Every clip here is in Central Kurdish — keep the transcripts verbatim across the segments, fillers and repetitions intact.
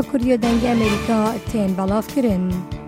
کوریە دەنگی ئەمریکا تێن بەڵاوکردن.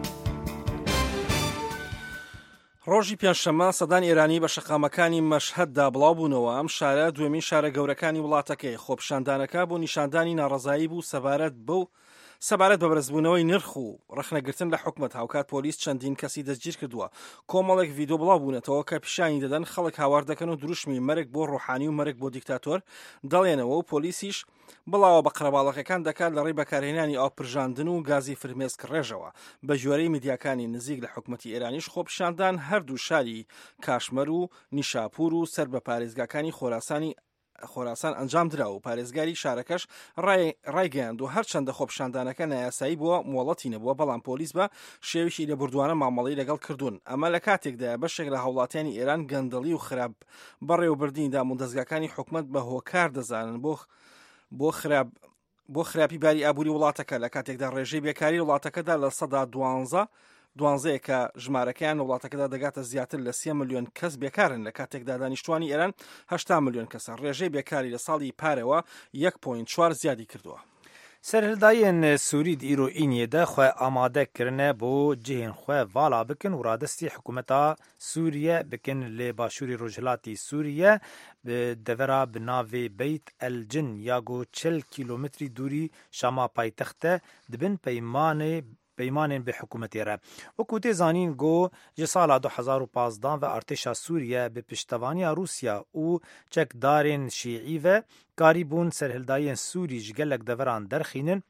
ڕۆژی پێنجشەممە سەدان ئێرانی بە شەقامەکانی مەشهەددا بڵاو بوونەوە. ئەم شارە دوێمین شارە گەورەکانی وڵاتەکەی خۆپیشاندانەکە بۆ نیشاندانی ناڕەزایی بوو سەبارەت بەو سەبارەت بە بەرزبوونەوەی نرخ و ڕخنەگرتن لە حکومەت. هاوکات پۆلیس چەندین کەسی دەستگیر کردووە. کۆمەڵێک ڤیدۆ بڵاو بوونەتەوە کە پیشانی دەدەن خەڵک هاوار دەکەن و دروشمی مەرگ بۆ ڕۆحانی و مەرگ بۆ دیکتاتۆر دەڵێنەوە و پۆلیسیش بڵاوە بە قەرەباڵغەکان دەکات لە ڕێی بەکارهێنانی ئاوپرژاندن و گازی فرمێسک ڕێژەوە. بە ژوورەی میدیاکانی نزیک لە حکومەتی ئێرانیش خۆپیشاندان هەردوو شاری کاشمەر و نیشاپور و سەر بە پارێزگاکانی خۆراسانی خۆراسان ئەنجام درا و پارێزگاری شارەکەش ڕایگەیاند و هەرچەندە خۆپیشاندانەکە نایاسایی بووە مۆڵەتی نەبووە، بەڵام پۆلیس بە شێویشی لە بردووانە مامەڵەی لەگەڵ کردوون. ئەمە لە کاتێکدا بەشێک لە هاوڵاتیانی ئێران گەندەڵی و خراپ بەڕێوەبردنیدا موندەزگاکانی حکومەت بە هۆکار دەزانن بۆ بۆ خراپ بۆ خراپی باری ئابووری وڵاتەکە. لە کاتێکدا ڕێژەی بێکاری وڵاتەکەدا لە سەدا دوانزە دوانزەیە کە ژمارەکەیان وڵاتەکەدا دەگاتە زیاتر لە سێ ملیۆن کەس بێکارن، لە کاتێکدا دانیشتوانی ئێران هەشتا ملیۆن کەسە. ڕێژەی بێکاری لە ساڵی پارەوە یەک پۆینت چوار زیادی کردووە. سەرهەڵدایەن سووری ئیرۆ ئینیەدە خوێ ئامادەکردنە بۆ جێهێن خوێ ڤاڵا بکن و ڕادستی حکوومەتا سووریە بکن لێ باشووری ڕۆژهەڵاتی سووریە دەڤەرا بناوێ بیت ئەلجن یاگۆ چل کیلۆمتری دووری شاما پایتەختە دبن پەیمانێ پەیمانên bi hikûmetê re. Wekû tê zanîn got ji sala du hezar û panzdeh ve artêşa Sûriye bi piştevaniya Rûsya û çekdarên Şîî ve karî bûn serhildayên Sûrî ji gelek deveran derxînin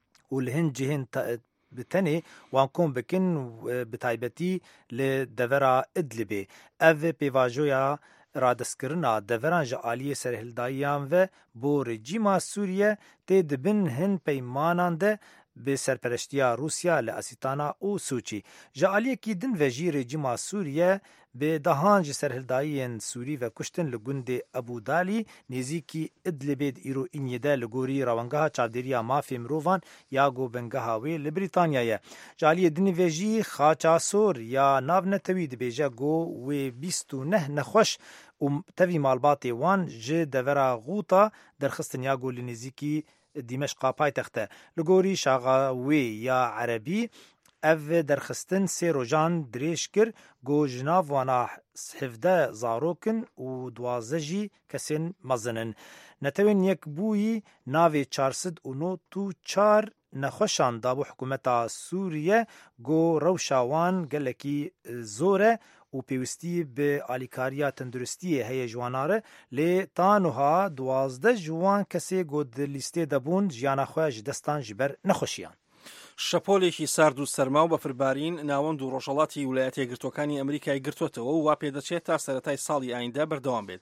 û li hin cihên bi tenê wan kom bikin bi taybetî li devera Idlibê. Ev pêvajoya radestkirina deveran ji aliyê serhildayiyan ve bo rejîma Sûriye tê dibin hin peymanan de bi serpereştiya Rûsya li Asîtana û Sûçî. Ji aliyekî din ve jî rejîma Sûriye bi dehan ji serhildayiyên Sûrî ve kuştin li gundê Ebu Dalî nêzîkî Idlibê di îro İnyêde li gorî rawengeha çavdêriya mafê mirovan ya gobengeha wê li Brîtanyayê. Ji aliyê dinê ve jî xaça sor ya nav netewî dibêje got wê bîst û neh nexweş û tevî malbatê wan ji devera Ghûta derxistin ya got li nêzîkî Dîmeşqa paytexte. Li gorî şaxa wê ya Erebî ev derxistin sê rojan dirêj kir got ji nav wana hevdeh zarokin û duwazdeh jî kesên mezin. Netewên yekbûyî navê çar sed û nod û çar nexweşan dabû hikûmeta Sûriye got rewşa wan gelekî zor e û pêwîstî bi alîkariya tenduristiyê heye ji wan re lê tanûha duwazdeh ji wan kesê got di lîstê de bûn jiyana xwe ji destan ji ber nexweşiyan. شەپۆلێکی سارد و سەرما و بەفربارین ناوەند و ڕۆژهەڵاتی ویلایەتە یەکگرتووەکانی ئەمریکای گرتووەتەوە و وا پێدەچێت تا سەرەتای ساڵی ئایندا بەردەوام بێت.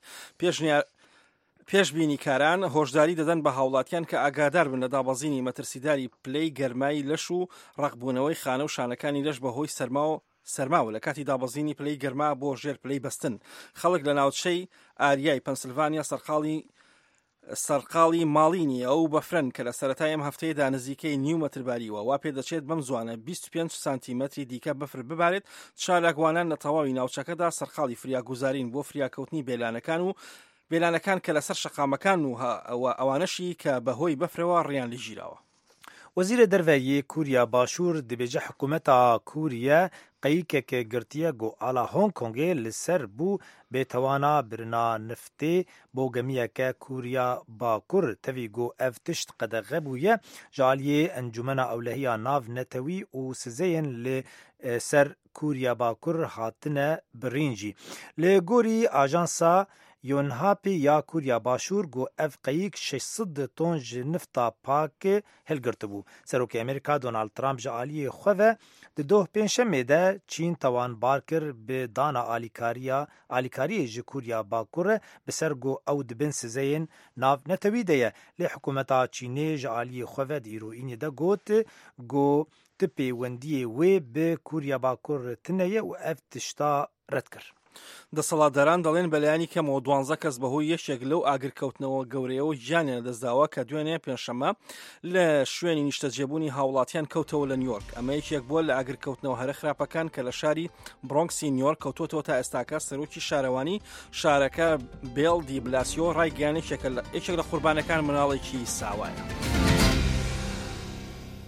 پێشبینیکاران هۆشداری دەدەن بە هاوڵاتیان کە ئاگادار بن لە دابەزینی مەترسیداری پلەی گەرمای لەش و ڕقبوونەوەی خانە و شانەکانی لەش بەهۆی سەرما و سەرماوە لە کاتی دابەزینی پلەی گەرما بۆ ژێر پلەی بەستن. خەڵک لە ناوچەی ئاریای پەنسیلڤانیا سەرقاڵی سەرقاڵی ماڵینی ئەو بەفرەن کە لە سەرەتای ئەم هەفتەیەدا نزیکەی نیو مەترباریوە. وا پێدەچێت بەم زوانە بیست و پێنج سانتیمەتری دیکە بەفر ببارێت. چالاکوانان لە تەواوی ناوچەکەدا سەرقاڵی فریاگوزارین بۆ فریاکەوتنی بێلانەکان و بێلانەکان کە لەسەر شەقامەکان و ئەوانەشی کە بەهۆی بەفرەوە ڕیان لیژیراوە. وەزیرە دەرڤەیە کوریا باشوور دەبێژە حکوومەتا کووریە قەیکێکە گرتیە گۆ ئالا هۆنگ کۆنگێ لەسەر بوو بێتەوانە برنا نفتێ بۆ گەمیەکە کوریا باکوور تەوی گۆ ئەv تشت قەدەغە بوویە ژالیێ ئەنجومەنە ئەولەهیە ناو نەتەوی و سزەیەن لێ سەر کوریا باکوور هاتنە برینجی لێ گۆری ئاژانسا یۆنهاپی یا کوریا باشوور گو ev qeyîk şeş sed ton ji nifta pakê hilgirtibû. Serokê Amerîka Donald Trump ji aliyê xwe ve di doh pênşemê de Çîn tewanbar kir bi dana alîkariya alîkariyê ji Kurya Bakur re bi ser got ew dibin sizeyên nav netewî de ye. Lê hikûmeta Çînê ji aliyê xwe ve di îroînê de got got ti pêwendiyê wê bi Kurya Bakur tune ye û ev tişta red kir. دەسەڵاتداران دەڵێن بەلایانی کەمەوە دوانزە کەس بەهۆی یەکێک لەو ئاگرکەوتنەوە گەورەیەوە گیانیان دەستداوە کە دوێنێ پێنجشەممە لە شوێنی نیشتەجێبوونی هاوڵاتیان کەوتەوە لە نیویۆرک. ئەمە یەکێک بووە لە ئاگرکەوتنەوە هەرە خراپەکان کە لە شاری برۆنکسی نیویۆرک کەوتوتەوە تا ئێستاکە. سەرۆکی شارەوانی شارەکە بیل دی بلاسیۆ ڕایگەیاند یەکێک لە قوربانەکان مناڵێکی ساوایە.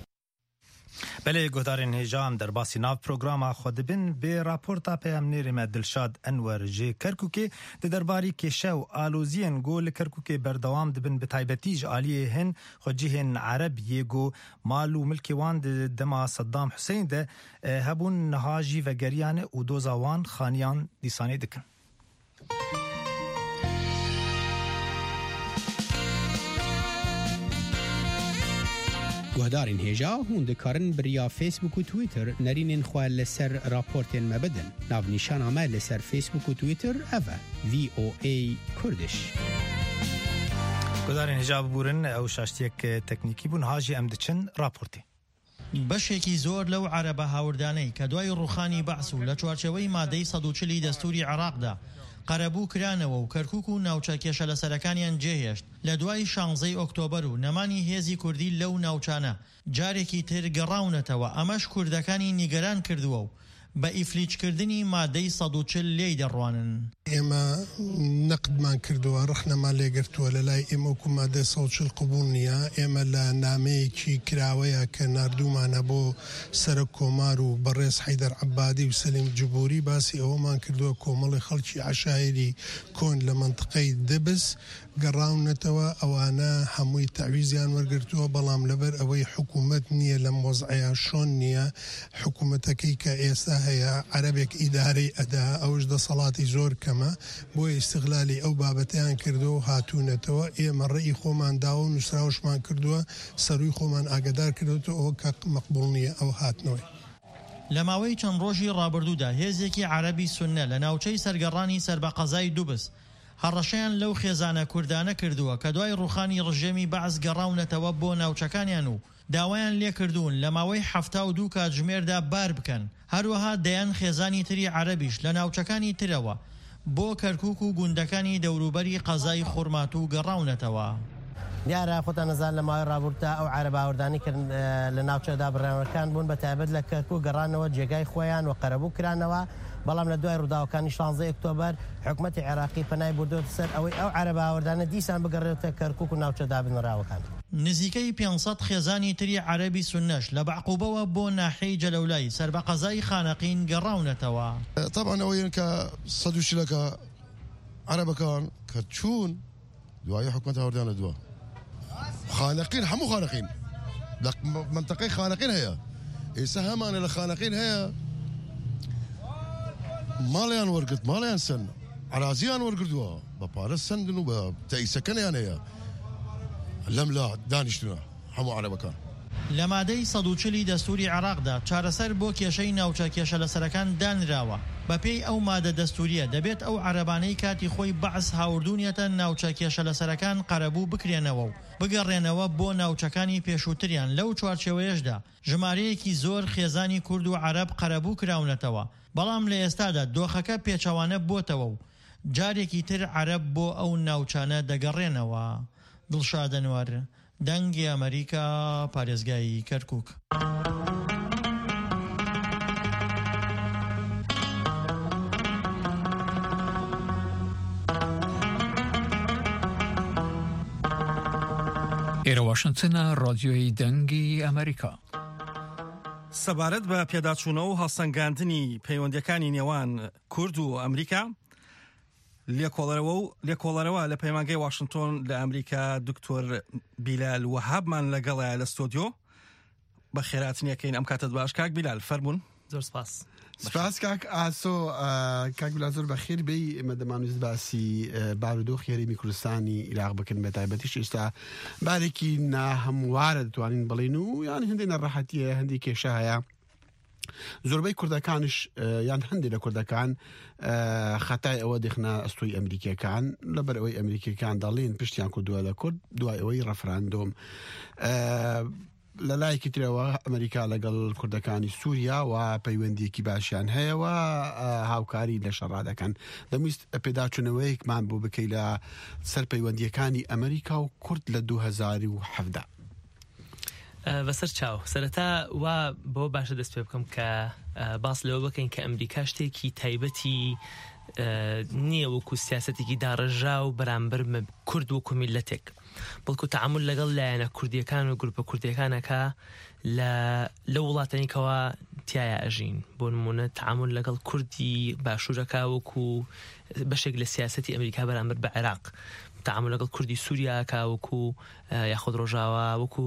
بله گهدارین هجام در باسی ناو پروگرام خود بین به راپورتا پیامنیر ما دلشاد انور جی کرکوکی در درباری که شو آلوزین گول کرکوکی بردوام دبن به تایبتیج عالیه هن خودجهن عرب یگو مالو ملکی وان دما صدام حسین ده هبون نهاجی و گریان و دوزاوان خانیان دیسانی دکن. گهدارین هجا هون دکارن بریا فیسبوک و تویتر نرینین خواه لسر راپورتین مبدن ناو نیشان آمه لسر فیسبوک و تویتر اوه وی او ای کردش. گهدارین هجا ببورن او شاشتیک تکنیکی بون هاجی امدچن راپورتی. بەشێکی زۆر لەو عەرەبە هاوردانەی کە دوای ڕوخانی بەعس و لە چوارچێوەی مادەی سەد و چلی دەستوری عێراقدا قەرەبوو کرانەوە و کەرکووک و ناوچە کێشەلەسەرەکانیان جێهێشت لە دوای شانزەی ئۆکتۆبەر و نەمانی هێزی کوردی لەو ناوچانە جارێکی تر گەڕاونەتەوە ئەمەش کوردەکانی نیگەران کردووە و بە ئیفلیچکردنی مادەی سەد و چل لێی دەڕوانن. ئێمە نەقدمان کردووە ڕخنەمان لێگرتووە لە لای ئێمە وەکو مادەی سەد و چل قبول نییە. ئێمە لە نامەیەکی کراوەیە کە ناردوومانە بۆ سەرک کۆمار و بەڕێز حەیدەر عەبادی و سەلیم جوبوری باسی ئەوەمان کردووە کۆمەڵی خەڵکی عەشایری کۆن لە مەنتقەی دەبس گەڕاونەتەوە ئەوانە هەمووی تەعویزیان وەرگرتووە بەڵام لەبەر ئەوەی حکوومەت نییە لەم وەزعەیە شۆن نییە حکوومەتەکەی کە ئێستا هەیە عەرەبێک ئیدارەی ئەدا ئەوش دەسەڵاتی زۆر کەمە بۆیە ئیستیغلالی ئەو بابەتیان کردووە و هاتوونەتەوە. ئێمە ڕێی خۆمان داوە و نووسراوشمان کردووە سەرووی خۆمان ئاگادار کردوێتەوە ئەوە کە مەقبوڵ نییە ئەو هاتنەوەی. لە ماوەی چەند ڕۆژی ڕابردوودا هێزێکی عەرەبی سوننە لە ناوچەی سەرگەڕانی سەربەقەزای دووبس هەڕەشەیان لەو خێزانە کوردانە کردووە کە دوای ڕوخانی ڕژێمی بەعس گەڕاونەتەوە بۆ ناوچەکانیان و داوایان لێ کردوون لە ماوەی هەفتا و دوو کاتژمێردا بار بکەن. هەروەها دەیان خێزانی تری عەرەبیش لە ناوچەکانی ترەوە بۆ کەرکووک و گوندەکانی دەوروبەری قەزای خورمات و گەڕاونەتەوە. دیارە خۆتان نەزان لە ماوەی ڕابردوودا ئەو عەرەب هاوردانی کرد لە ناوچەدا بڕێوەکان بوون بە تایبەت لە کەرکووک گەڕانەوە جێگای خۆیان و قەرەبوو کرانەوە بەڵام لە دوای ڕووداوەکانی شانزەی ئۆکتۆبەر حکوومەتی عێراقی پەنای بردووەتە سەر ئەوەی ئەو عەرەب هاوردانە دیسان بگەڕێتە کەرکووک و ناوچەدا بنراوەکان. نزیکەی پێنج سەد خێزانی تری عەرەبی سوننەش لە بەعقوبەوە بۆ ناحەی جەلەولای سەربەقەزای خانەقین گەڕاونەتەوە. طبعا ئەوەیە کە سەد و شلەکە عەرەبەکان کە چوون دوای حکوومەت هاوردانە دووە خانەقین هەموو خانەقین لە منتەقەی خانەقین هەیە ئێستا هەمانە لە خانەقین هەیە ماڵیان وەرگرت ماڵیان سن عرازیان وەرگردووە بە پارە سندن و بە تەئیسەکەنیان هەیە لەم لا دانیشتونە هەموو عەرەبەکان. لە مادەی سەد و چلی دەستوری عێراقدا چارەسەر بۆ کێشەی ناوچە کێشەلەسەرەکان دانراوە. بەپێی ئەو مادە دەستوریە دەبێت ئەو عەرەبانەی کاتی خۆی بەعس هاوردونیەتە ناوچە کێشەلەسەرەکان قەرەبوو بکرێنەوە و بگەڕێنەوە بۆ ناوچەکانی پێشووتریان. لەو چوارچێوەیەشدا ژمارەیەکی زۆر خێزانی کورد و عەرەب قەرەبوو کراونەتەوە بەڵام لە ئێستادا دۆخەکە پێچەوانە بۆتەوە و جارێکی تر عەرەب بۆ ئەو ناوچانە دەگەڕێنەوە. دڵشاد ئەنوەر دەنگی ئەمریکا پارێزگای کەرکووک. ئێرە واشنتنە ڕادیۆی دەنگی ئەمریکا. سەبارەت بە پێداچوونەوە و هەڵسەنگاندنی پەیوەندیەکانی نێوان کورد و ئەمریکا لێکۆڵەرەوە لە پەیمانگەی واشنتۆن لە ئەمریکا دکتۆر بیلال وەهابمان لەگەڵایە لە ستۆدیۆ بە خێراتنیەکەین ئەم کاتت باش. کاک بیلال فەرموون. زۆر سپاس. سپاس کاک ئاسۆ کاک بیلال زۆر بەخێر بێی. ئێمە دەمانویست باسی بارودۆخی هەرێمی کوردستانی عێراق بکەن بە تایبەتیش ئێستا بارێکی ناهەموارە دەتوانین بڵێن و یان هەندێک نەڕەحەتیە هەندێک کێشە هەیە. زۆربەی کوردەکانش یان هەندێک لە کوردەکان خەتای ئەوە دێخنە ئەستۆی ئەمریکیەکان لەبەر ئەوەی ئەمریکیەکان دەڵێن پشتیان کردووە لە کورد دوای ئەوەی ڕەفراندۆم. لە لایەکی ترەوە ئەمریکا لەگەڵ کوردەکانی سووریا و پەیوەندیەکی باشیان هەیەوە هاوکاری لە شەڕادەکەن. دەمویست پێداچوونەوەیەکمان بۆ بکەی لە سەر پەیوەندیەکانی ئەمریکا و کورد لە دوو هەزار و حەڤدا. بەسەر چاو سەرەتا وا بۆ باشە دەست پێ بکەم کە باس لەوە بکەین کە ئەمریکا شتێکی تایبەتی نییە وەکو سیاسەتێکی داڕەژا و بەرامبەر کورد وەکو میلەتێک، بەڵکو تەعامل لەگەڵ لایەنە کوردیەکان و گروپە کوردیەکانەکە لە وڵاتانێکەوە تایە ئەژین. بۆ نمونە تەعامل لەگەڵ کوردی باشوورەکە وەکو بەشێک لە سیاسەتی ئەمریکا بەرامبەر بە عێراق، تەعامل لەگەڵ کوردی سووریاکە وەکو یاخود ڕۆژاوە وەکو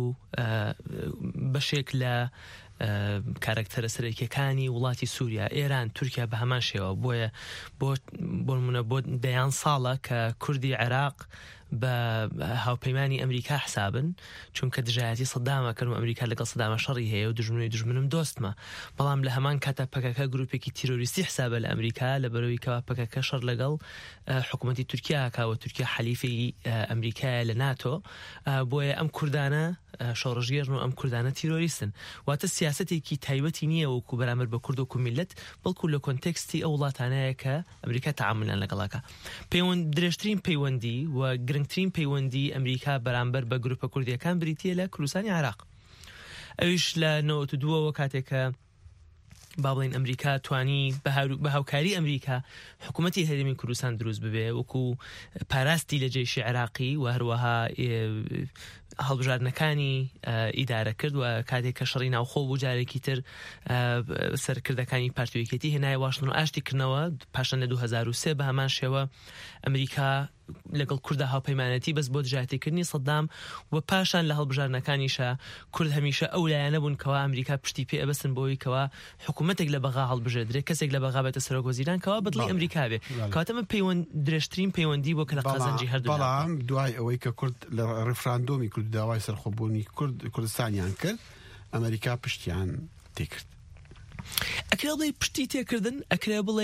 بەشێک لە کارکتەرە سەرەکیەکانی وڵاتی سووریا، ئێران، تورکیا بە هەمان شێوە. بۆیە بۆ نمونە بۆ دەیان ساڵە کە کوردی عێراق بە هاوپەیمانی ئەمریکا حسابن، چونکە دژایەتی سەدامەکەن و ئەمریکا لەگەڵ سەدامە شەڕی هەیە و دژمنی دژمنم دۆستمە. بەڵام لە هەمان کاتە پەکەکە گروپێکی تیرۆریستی حسابە لە ئەمریکا، لە بەرەوەی کەوا پەکەکە شەڕ لەگەڵ حکوومەتی تورکیاکەوە، تورکیا حەلیفی ئەمریکایە لە ناتۆ. بۆیە ئەم کوردانە شۆڕژگێژن و ئەم کوردانە تیرۆریستن. واتە سیاسەتێکی تایبەتی نییە وەکو بەرامبەر بە کورد وەکو میلەت، بەڵکو لە کۆنتێکستی ئەو وڵاتانەیە کە ئەمریکا تەعاملیان لەگەڵاکە. پەیوەند درێژترین پەیوەندی و گرنگترین پەیوەندی ئەمریکا بەرامبەر بە گروپە کوردیەکان بریتیە لە کوردستانی عێراق. ئەویش لە نەوەت و دووەوە کاتێکە با بڵین ئەمریکا توانی بە هاوکاری ئەمریکا حکوومەتی هەرێمی کوردستان دروست ببێ وەکو پاراستی لە جێیشی عێراقی و هەروەها هەڵبژاردنەکانی ئیدارە کرد و کاتێک کە شەڕی ناوخۆ بوو جارێکی تر سەرکردەکانی پارتویەکێتی هێنایە واشنتن و ئاشتی کردنەوە. پاشان لە دوو هەزار و سێ بە هەمان شێوە ئەمریکا لەگەڵ کوردە هاوپەیمانەتی بەس بۆ دژایەتیکردنی سەدام و پاشان لە هەڵبژاردنەکانیشە کورد هەمیشە ئەو لایەنە بوون کەوا ئەمریکا پشتی پێ ئەبەستن بۆی کەوا حکوومەتێک لە بەغا هەڵبژێردرێت، کەسێک لە بەغا بێتە سەرۆکوەزیران کەوا بەدڵی ئەمریکا بێ. کاتەمە پەیوەند درێژترین پەیوەندی بۆ کە لە قازانجی هەردوو. بەڵام دوای ئەوەی کە کورد لە ڕێفراندۆمی کورد داوای سەرخۆبوونی کوردستانیان کرد، ئەمریکا پشتیان تێکرد. ئەکرێ بڵێ پشتی تێکردن، ئەکرێ بڵێ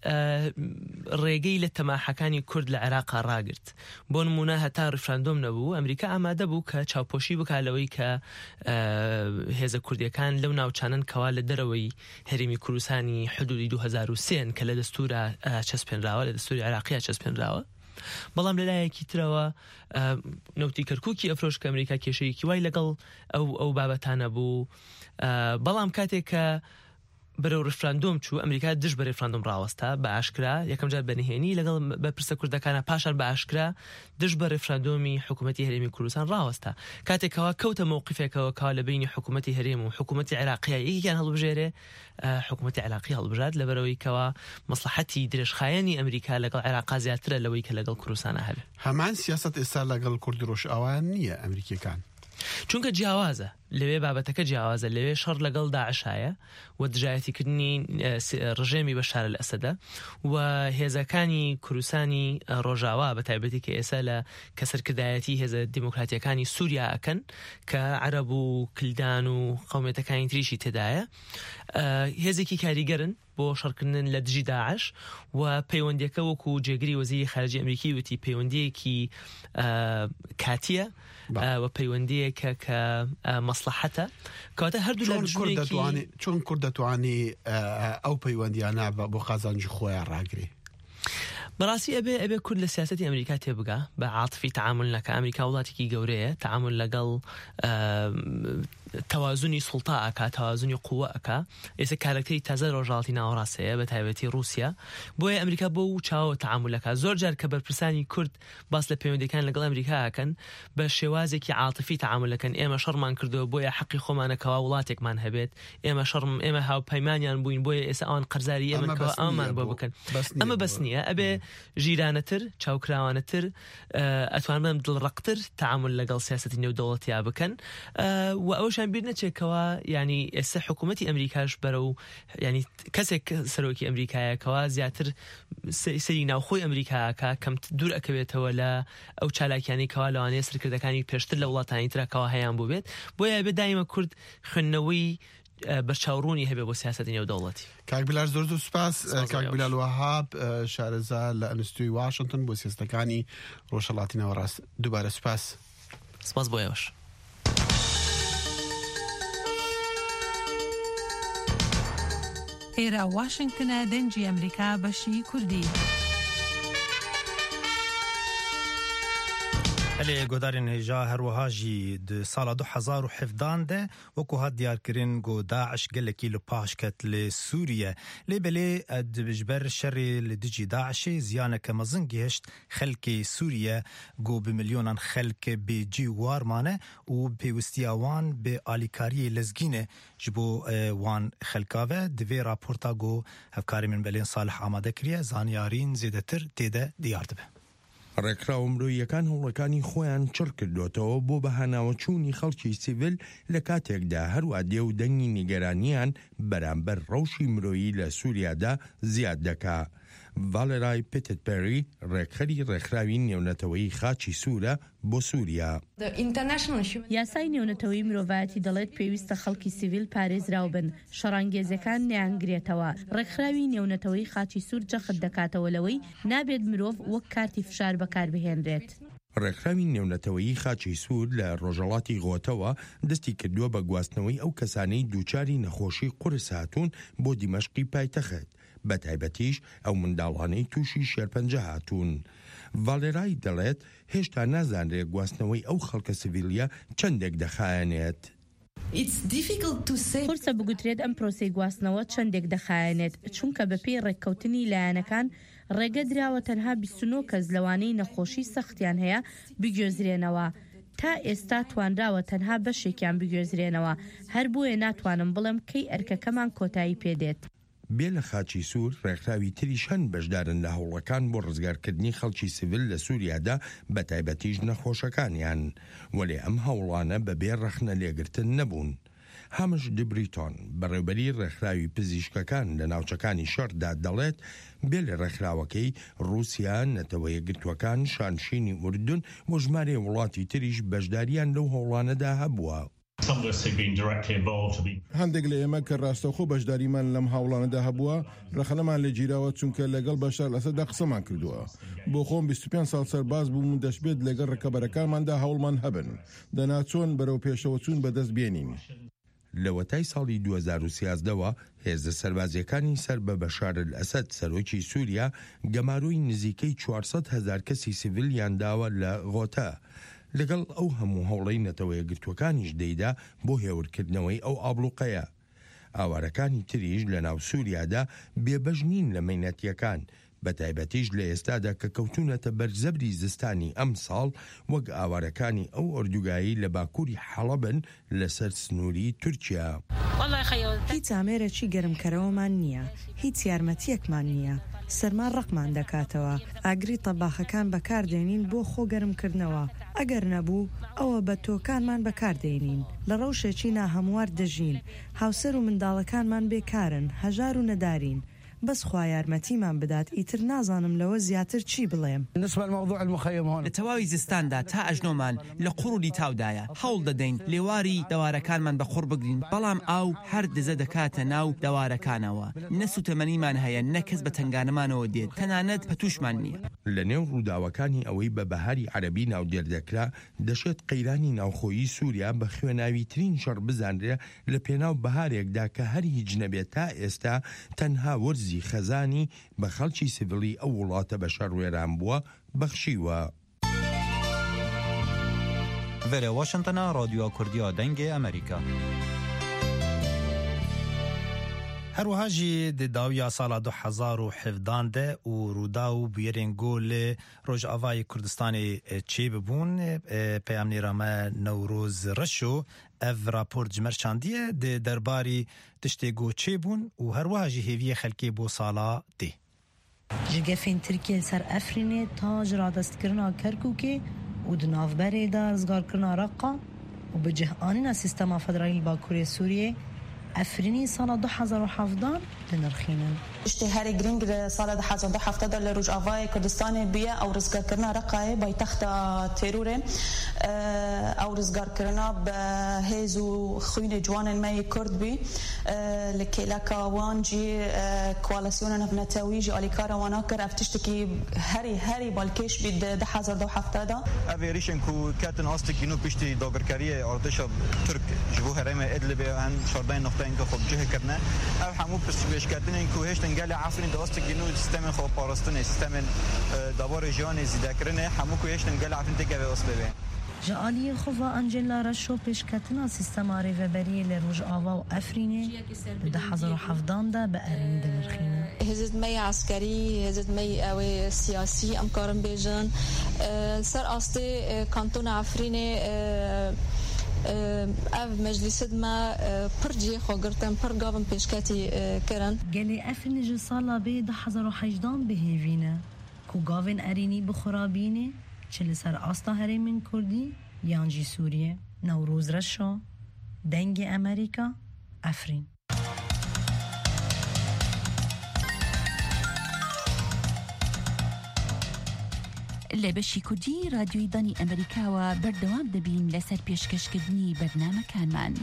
ڕێگەی لە تەماحەکانی کورد لە عێراقا ڕاگرت. بۆ نمونە هەتا ڕێفراندۆم نەبوو، ئەمریکا ئامادە بوو کە چاوپۆشی بکالەوەی کە هێزە کوردیەکان لەو ناوچانن کەوا لە دەرەوەی هەرێمی کوردستانی حدودی دوو هەزار و سێن کە لە دەستورە چەسپێنراوە، لە دەستوری عێراقیە چەسپێنراوە. بەڵام لەلایەکی ترەوە نەوتی کەرکووکی ئەفرۆش کە ئەمریکا کێشەیەکی وای لەگەڵ ئەو ئەو بابەتانە بوو. بەڵام کاتێک کە بەرەو ڕێفراندۆم چوو، ئەمریکا دژ بە ڕێفراندۆم ڕاوەستا بە ئاشکرا، یەکەم جار بەنهێنی لەگەڵ بە پرسە کوردەکانە، پاشان بە ئاشکرا دژ بە ڕێفراندۆمی حکوومەتی هەرێمی کوردستان ڕاوەستا. کاتێکەوە کەوتە مووقیفێکەوە کاوا لە بینی حکوومەتی هەرێم و حکوومەتی عێراقیە یەکیان هەڵبژێرێ، حکوومەتی عێراقی هەڵبژات لەبەرەوەی کەوا مەسلحەتی درێژخایەنی ئەمریکا لەگەڵ عێراقا زیاترە لەوەی کە لەگەڵ کوردستانە هەبێ. هەمان سیاسەت ئێستا لەگەڵ کوردی ڕۆژئاوایان نییە ئەمریکیەکان، چونکە جیاوازە لەوێ بابەتەکە جیاوازە، لەوێ شەڕ لەگەڵ داعشایە و دژایەتیکردنی ڕژێمی بەشار الئەسەدە و هێزەکانی کوردستانی ڕۆژاوا بە تایبەتی کە ئێستا لە کەسەرکردایەتی هێزە دیموکراتیەکانی سووریا ئەکەن کە عەرەب و کلدان و قەومێتەکانی تریشی تێدایە، هێزێکی کاریگەرن بۆ شەڕکردن لە دژی داعش و پەیوەندیەکە وەکو جێگری وەزیری خارجی ئەمریکی وتی پەیوەندیەکی کاتیە و پەیوەندیەکە کە مەسلحەتە، کەواتە هەردوو لە دژمنێکی چۆن کورد دەتوانی ئەو پەیوەندیانە بۆ قازانجی خۆیان ڕاگرێ. بەڕاستی ئەبێ ئەبێ کورد لە سیاسەتی ئەمریکا تێبگا، بە عاتفی تەعامل نەکە. ئەمریکا وڵاتێکی گەورەیە، تەعامل لەگەڵ تەوازنی سوڵتا ئەکا، تەوازنی قووە ئەکا. ئێستا کارکتەری تازە ڕۆژهەڵاتی ناوەڕاستەیە بە تایبەتی رووسیا، بۆیە ئەمریکا بۆ و چاوە تەعامل ئەکا. زۆر جار کە بەرپرسانی کورد باس لە پەیوەندیەکان لەگەڵ ئەمریکا ئەکەن، بە شێوازێکی عاتفی تەعامل ئەکەن. ئێمە شەڕمان کردووە بۆیە حەقی خۆمانەکەوا وڵاتێکمان هەبێت، ئێمە شەڕم ئێمە هاوپەیمانیان بووین بۆیە ئێستا ئەوان قەرزاری ئێمەکەوە ئەمەمان بۆ بکەن. ئەمە بەس نییە، ئەبێ ژیرانەتر، چاوکراوانەتر، ئەتوانن دڵڕەقتر تەعامل لەگەڵ سیاسەتی نێودەوڵەتیا بکەن و ئەوەشان بیر نەچێکەوە ینی ئێستا حکوومەتی ئەمریکاش بەرەو ینی کەسێک سەرۆکی ئەمریکایەکەوە زیاتر سەری ناوخۆی ئەمریکاکە کەم دوور ئەکەوێتەوە لە ئەو چالاکیانی کەوا لەوانەیە سەرکردەکانی پێشتر لە وڵاتانی ترەکەوە هەیان بوو بێت. بۆیە بێ دایمە کورد خوێندنەوەی بەرچاوڕوونی هەبێ بۆ سیاسەتی نێودەوڵەتی. کاک بیلال زۆر زۆر سوپاس. کاک بیلال وەهاب شارەزا لە ئەنستوی واشنتن بۆ سیاستەکانی ڕۆژهەڵاتی ناوەڕاست. دووبارە سوپاس. سپاس بۆ ئێوەش. ئێرە واشنگتنە دەنجی ئەمریکا بەشی کوردی. هلی گودارین هجا هر وهاجی د سال دو هزار و هفده ده وکو هاد دیار کرین گو داعش گلکی لپاش کت لسوریه لبلی دبجبر شر لدجی داعش زیانه کمزن گهشت خلک سوریه گو بملیونان خلک بجی وارمانه و پیوستی وان به آلیکاری لزگینه جبو وان خلکاوه دوی راپورتا گو هفکاری من بلین صالح آماده کریه زانیارین زیدتر تیده دیار دبه. ڕێکخراو مرۆییەکان هەوڵەکانی خۆیان چڕ کردوتەوە بۆ بەهاناوەچوونی خەڵکی سیڤیل لە کاتێکدا هەروە دێ و دەنگی نیگەرانیان بەرامبەر ڕەوشی مرۆیی لە سووریادا زیاد دەکا. ڤالێرای پێتتپێری ڕێکخەری ڕێکخراوی نێونەتەوەی خاچی سوورە بۆ سووریا. یاسای نێونەتەوەی مرۆڤایەتی دەڵێت پێویستە خەڵکی سیڤیل پارێزراو بن، شەڕانگێزەکان نیانگرێتەوە. ڕێکخراوی نێونەتەوەی خاچی سوور جەخت دەکاتەوە لەوەی نابێت مرۆڤ وەک کارتی فشار بەکاربهێنرێت. ڕێکخراوی نێونەتەوەیی خاچی سوور لە ڕۆژەڵاتی غۆتەوە دەستی کردووە بە گواستنەوەی ئەو کەسانەی دووچاری نەخۆشی قورس هاتوون بۆ دیمەشقی پایتەخت، بە تایبەتیش ئەو منداڵانەی تووشی شێرپەنجە هاتوون. ڤالێرای دەڵێت هێشتا نازانرێت گواستنەوەی ئەو خەڵکە سیڤیلیە چەندێک دەخایەنێت. قورسە بگوترێت ئەم پرۆسەی گواستنەوە چەندێک دەخایەنێت چونکە بەپێی ڕێککەوتنی لایەنەکان ڕێگە دراوە تەنها بیست و نۆ کەس لەوانەی نەخۆشی سەختیان هەیە بگوێزرێنەوە. تا ئێستا توانراوە تەنها بەشێکیان بگوێزرێنەوە، هەر بۆیە ناتوانم بڵێم کەی ئەرکەکەمان کۆتایی پێدێت. بێ لە خاچی سوور ڕێکخراوی تریش هەن بەشدارن لە هەوڵەکان بۆ ڕزگارکردنی خەڵکی سیڤیل لە سووریادا بە تایبەتیش نەخۆشەکانیان، وەلێ ئەم هەوڵانە بەبێ ڕەخنە لێگرتن نەبوون. هەمش دبریتۆن بەڕێوەبەری ڕێکخراوی پزیشکەکان لە ناوچەکانی شەڕدا دەڵێت بێ لە ڕێکخراوەکەی رووسیا نەتەوە یەکگرتووەکان شانشینی ئوردون و ژمارە وڵاتی تریش بەشداریان لەو هەوڵانەدا هەبووە. هەندێک لە ئێمە کە ڕاستەوخۆ بەشداریمان لەم هاوڵانەدا هەبووە ڕەخنەمان لێ گیراوە چونکە لەگەڵ بەشار ئەسەدا قسەمان کردووە. بۆ خۆم بیست و پێنج ساڵ سەرباز بووم و دەشبێت لەگەڵ ڕێکەبەرەکانماندا هەوڵمان هەبن دەناچۆن بەرەو پێشەوە چوون بەدەست بێنین. لە وەتای ساڵی دوو هەزار و سیازدەوە هێزە سەربازیەکانی سەر بە بەشار ئەسەد سەرۆکی سووریا گەماروی نزیکەی چوارسەد هەزار کەسی سیڤیلیان داوە لە غۆتە. لەگەڵ ئەو هەموو هەوڵەی نەتەوە یەکگرتووەکانیش دەیدا بۆ هێورکردنەوەی ئەو ئابلوقەیە. ئاوارەکانی تریش لە ناو سووریادا بێبەش نین لە مەینەتیەکان، بە تایبەتیش لە ئێستادا کە کەوتونەتە بەرزەبری زستانی ئەم ساڵ وەک ئاوارەکانی ئەو ئۆردوگایی لە باکووری حەڵەبن لەسەر سنووری تورکیا. هیچ ئامێرێکی گەرمکەرەوەمان نییە، هیچ یارمەتیەکمان نییە، سەرمان ڕقمان دەکاتەوە، ئاگری تەباخەکان بەکاردێنین بۆ خۆ گەرمکردنەوە، ئەگەر نەبوو ئەوە بە تۆکانمان بەکاردێنین. لە ڕەوشێکی ناهەموار دەژین، هاوسەر و منداڵەکانمان بێکارن، هەژار و نەدارین. بس خوا یارمەتیمان بدات ئیتر نازانم لەوە زیاتر چی بڵێم. لە تەواوی زستاندا تا ئەژنۆمان لە قوڕ و لیتاودایە هەوڵ دەدەین لێواری دەوارەکانمان بە قوڕ بگرین، بەڵام ئاو هەر دزە دەکاتە ناو دەوارەکانەوە. نەسوتەمەنیمان هەیە، نەکەس بە تنگانەمانەوە دێت، تەنانەت پەتوشمان نییە. لە نێو ڕووداوەکانی ئەوەی بە بەهاری عەرەبی ناو دێردەکرا دەشێت قەیرانی ناوخۆیی سووریا بە خوێناویترین شەڕ بزانرێ لە پێناو بەهارێکدا کە هەر هیچ نەبێت تا ئێستا تەنها وەرزی خەزانی بە خەڵکی سیڤیلی ئەو وڵاتە بە شەڕوێران بووە بەخشیوە. ڤێرە واشنتنە رادیۆ کوردیا دەنگی ئەمریکا. هەروەهاژی داویا ساڵا دو هەزار و هەڤدان de û rûda û bûyerên golê Rojavayê Kurdistanê çê bibûn peyamnêra me Newroz Reşo ev rapor ji merçandiye di derbarî tiştê got çêbûn û herwiha jî hêviyê xelkê bo sala tê. Ji gefên Tirkiye ser Efrînê ta ji radestkirina Kerkûkê û di navberê de rizgarkirina Reqqa û bi cihanîna sîstema federalî Bakurê Sûriyê ئەفرینی ساڵە دو هەزار و هەڤدان دنرخینن. شتê herî giring li sala du hezar du heft de li Rojavayê Kurdistanê bûye ew rizgarkirina Reqayê baytexta Têrûrê ew rizgarkirina bi hêz û xwînê ciwanên me yê Kurd bî li kêleka wan jî koalisyona navnetewî jî alîkara wan kir ev tiştekî herî herî balkêş bî di du hezar du heft de. Ev êrişên ku ketin astekî nû piştî dagirkeriyê artêşa Türk ji bo herêma Idlibê an şardeyên تا اینکه خب جه کردنه او همو پس کردن این کوهش تنگل عفرین داست گنو سیستم خب پاراستن سیستم دابار جان زیاده کردن همو کوهش تنگل عفرین تگه واسه ببین جالی خواه انجلا رشو پیشکتنا سیستم ریوبری لروج آوا و افرینه ده هزار و هفدان ده به ارین دنرخینه هزت می عسکری هزت می اوی سیاسی امکارم بیجن سر آسته کانتون عفرینه او مجلس ما پر جی خوگرتن پر گاون پیشکتی کرن گلی افرین جو سالا به ده هزار و هجدان بهیوینه کو گاون ارینی بخرابینه چلی سر آستا هریمین کردی یانجی سوریه نوروز رشا دنگ امریکا افرین لبشی کردی رادیوی دانی امریکا و بردوام دبین لسر پیشکشکردنی برنامه کان من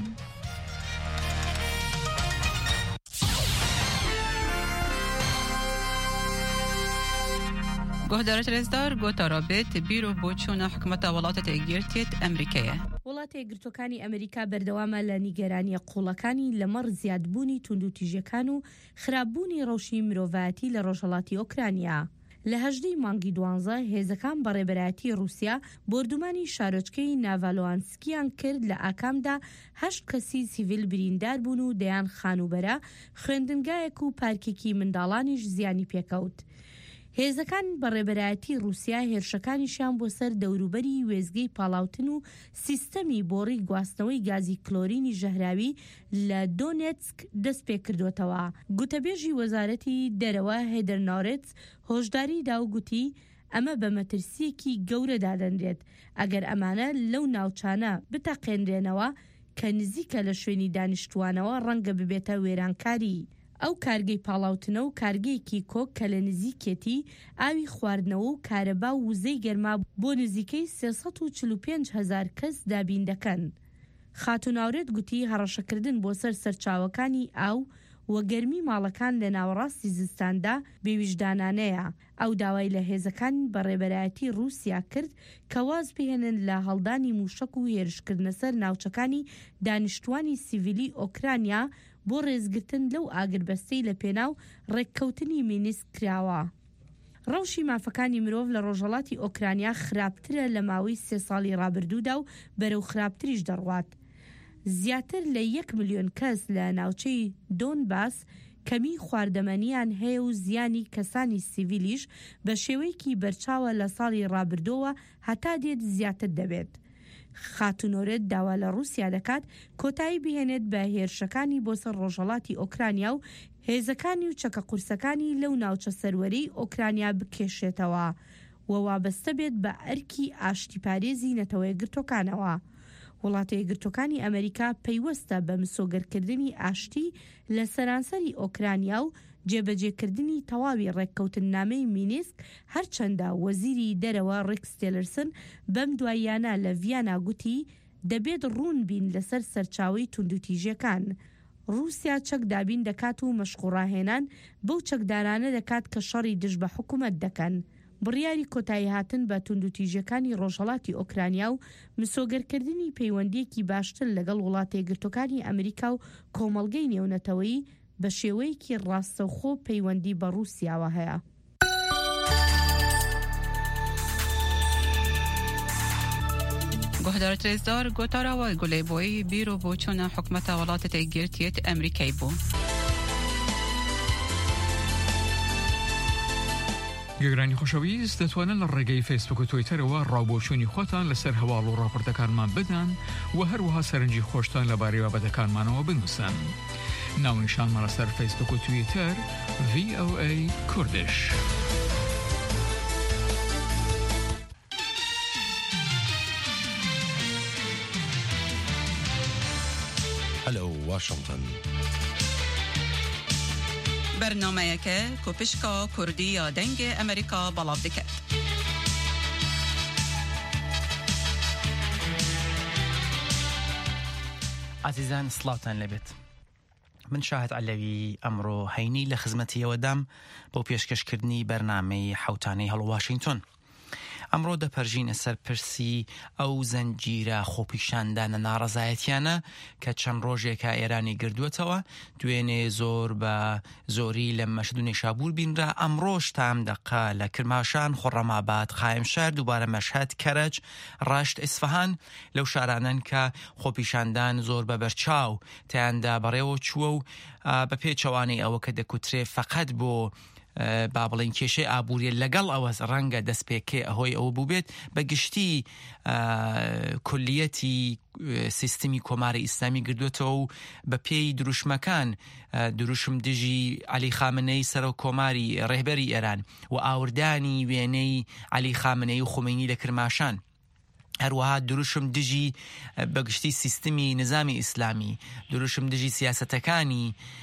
گهدارت رزدار گوتا رابط بیرو بۆچوونە حکومەتە وڵاتە تێگیرتێت ئەمریکایە. وڵاتە یەکگرتوەکانی ئەمریکا بەردەوامە لە نیگەرانیە قوڵەکانی لەمەڕ زیادبوونی توندوتیژەکان و خراپبوونی ڕەوشی مرۆڤایەتی لە ڕۆژهەڵاتی ئۆکرانیا. لە هەژدەی مانگی دوانزە هێزەکان بەڕێبەرایەتی رووسیا بردومانی شارۆچکەی ناڤالۆانسکیان کرد لە ئاکامدا هەشت کەسی سیڤیل بریندار بوون و دەیان خانوبەرە خوێندنگایەک و پارکێکی منداڵانیش زیانی پێکەوت. هێزەکان بەڕێبەرایەتی رووسیا هێرشەکانیشیان بۆ سەر دەوروبەری وێزگەی پاڵاوتن و سیستەمی بۆڕی گواستنەوەی گازی کلۆرینی ژەهراوی لە دۆنێتسک دەست پێ کردوتەوە. گوتەبێژی وەزارەتی دەرەوە هێدەر نارێتس هۆشداری دا و گوتی ئەمە بە مەترسیەکی گەورە دادەنرێت ئەگەر ئەمانە لەو ناوچانە بتەقێنرێنەوە کە نزیکە لە شوێنی دانیشتوانەوە ڕەنگە ببێتە وێرانکاری. ئەو کارگەی پاڵاوتنە و کارگەیەکی کۆک کە لە نزیکێتی ئاوی خواردنەوە و کارەبا و وزەی گەرما بۆ نزیکەی سێسەد و چل و پێنج هەزار کەس دابین دەکەن. خاتوناورێت گوتی هەڕەشەکردن بۆ سەر سەرچاوەکانی ئاو وە گەرمی ماڵەکان لە ناوەڕاستی زستاندا بێویژدانانەیە. ئەو داوای لە هێزەکان بەڕێبەرایەتی رووسیا کرد کە واز بهێنن لە هەڵدانی موشک و هێرشکردنە سەر ناوچەکانی دانیشتوانی سیڤیلی ئۆکرانیا بۆ ڕێزگرتن لەو ئاگربەستەی لە پێناو ڕێککەوتنی مینسک کراوە. ڕەوشی مافەکانی مرۆڤ لە ڕۆژهەڵاتی ئۆکرانیا خراپترە لە ماوەی سێ ساڵی ڕابردوودا و بەرەو خراپتریش دەڕوات. زیاتر لە یەک ملیۆن کەس لە ناوچەی دۆنباس کەمی خواردەمەنیان هەیە و زیانی کەسانی سیڤیلیش بە شێوەیەکی بەرچاوە لە ساڵی ڕابردووە هەتا دێت زیاتر دەبێت. خاتونۆرێت داوا لە رووسیا دەکات کۆتایی بهێنێت بە هێرشەکانی بۆ سەر ڕۆژهەڵاتی ئۆکرانیا و هێزەکانی و چەکە قورسەکانی لەو ناوچە سەروەرەی ئۆکرانیا بکێشێتەوە و وابەستە بێت بە ئەرکی ئاشتی پارێزی نەتەوە یەکگرتوەکانەوە. وڵاتە یەکگرتوەکانی ئەمریکا پەیوەستە بە مسۆگەرکردنی ئاشتی لە سەرانسەری ئۆکرانیا و جێبەجێکردنی تەواوی ڕێککەوتنامەی مینسک هەرچەندە وەزیری دەرەوە ڕێکس تێلەرسن بەم دواییانە لە ڤیانا گوتی دەبێت ڕوون بین لەسەر سەرچاوی توندوتیژەکان. رووسیا چەک دابین دەکات و مەشقوڕاهێنان بەو چەکدارانە دەکات کە شەڕی دژ بە حکوومەت دەکەن. بڕیاری کۆتایی هاتن بە توندوتیژەکانی ڕۆژهەڵاتی ئۆکرانیا و مسۆگەرکردنی پەیوەندیەکی باشتر لەگەڵ وڵاتە یەکگرتوەکانی ئەمریکا و کۆمەڵگەی نێونەتەوەیی بە شێوەیەکی ڕاستەوخۆ پەیوەندی بە رووسیاوە هەیە. گهدارت رزدار گوتاراوای گولی بۆی بیرۆ بۆچوونە حکومەتە وڵاتە تێگیرتێت ئەمریکای بوو. گەگرانی خۆشەویست دەتوانن لە ڕێگەی فیسبوک و تویتەرەوە ڕاوبۆچوونی خۆتان لەسەر هەواڵ و ڕاپۆرتەکانمان بدەن و هەروەها سەرنجی خۆشتان لەبارەی بابەتەکانمانەوە بنووسن. ناونیشانمان لەسەر فیسبوک و تویتەر ڤی ئۆ ئێ کوردش. هەلو واشنگتن. برنامه‌یەکە کۆپشکا کوردی یا دەنگ ئەمریکا بەڵاو دەکات. عزیزان سڵاوتان لەبێت. من شاهد علەوی ئەمڕۆ هەینی لە خزمەتیەوە دام بۆ پێشکەشکردنی بەرنامەی حەوتانەی هەڵ واشنگتن. ئەمڕۆ دەپەرژینە سەرپرسی ئەو زەنجیرە خۆپیشاندانە ناڕەزایەتیانە کە چەند ڕۆژێکە ئێرانی گردووەتەوە دوێنێ زۆر بە زۆری لە مەشد و نێشابور بینرا. ئەمڕۆش تام دەقا لە کرماشان، خۆڕەماباد، قایمشار، دووبارە مەشهەد، کەرەج، ڕاشت، ئیسفەهان لەو شارانن کە خۆپیشاندان زۆر بە بەرچاو تیاندا بەڕێوە چووە و بە پێچەوانەی ئەوە کە دەکوترێ فەقەت بۆ با بڵین کێشەی ئابووریە لەگەڵ ئەوە ڕەنگە دەستپێکێ ئەهۆی ئەوە بوو بێت بە گشتی کولیەتی سیستمی کۆماری ئیسلامی گردوێتەوە و بە پێی دروشمەکان دروشم دژی عەلی خامنەی سەرۆک کۆماری ڕێهبەری ئێران و ئاوردانی وێنەی عەلی خامنەی و خومینی لە کرماشان، هەروەها دروشم دژی بەگشتی سیستمی نظامی ئیسلامی، دروشم دژی سیاسەتەکانی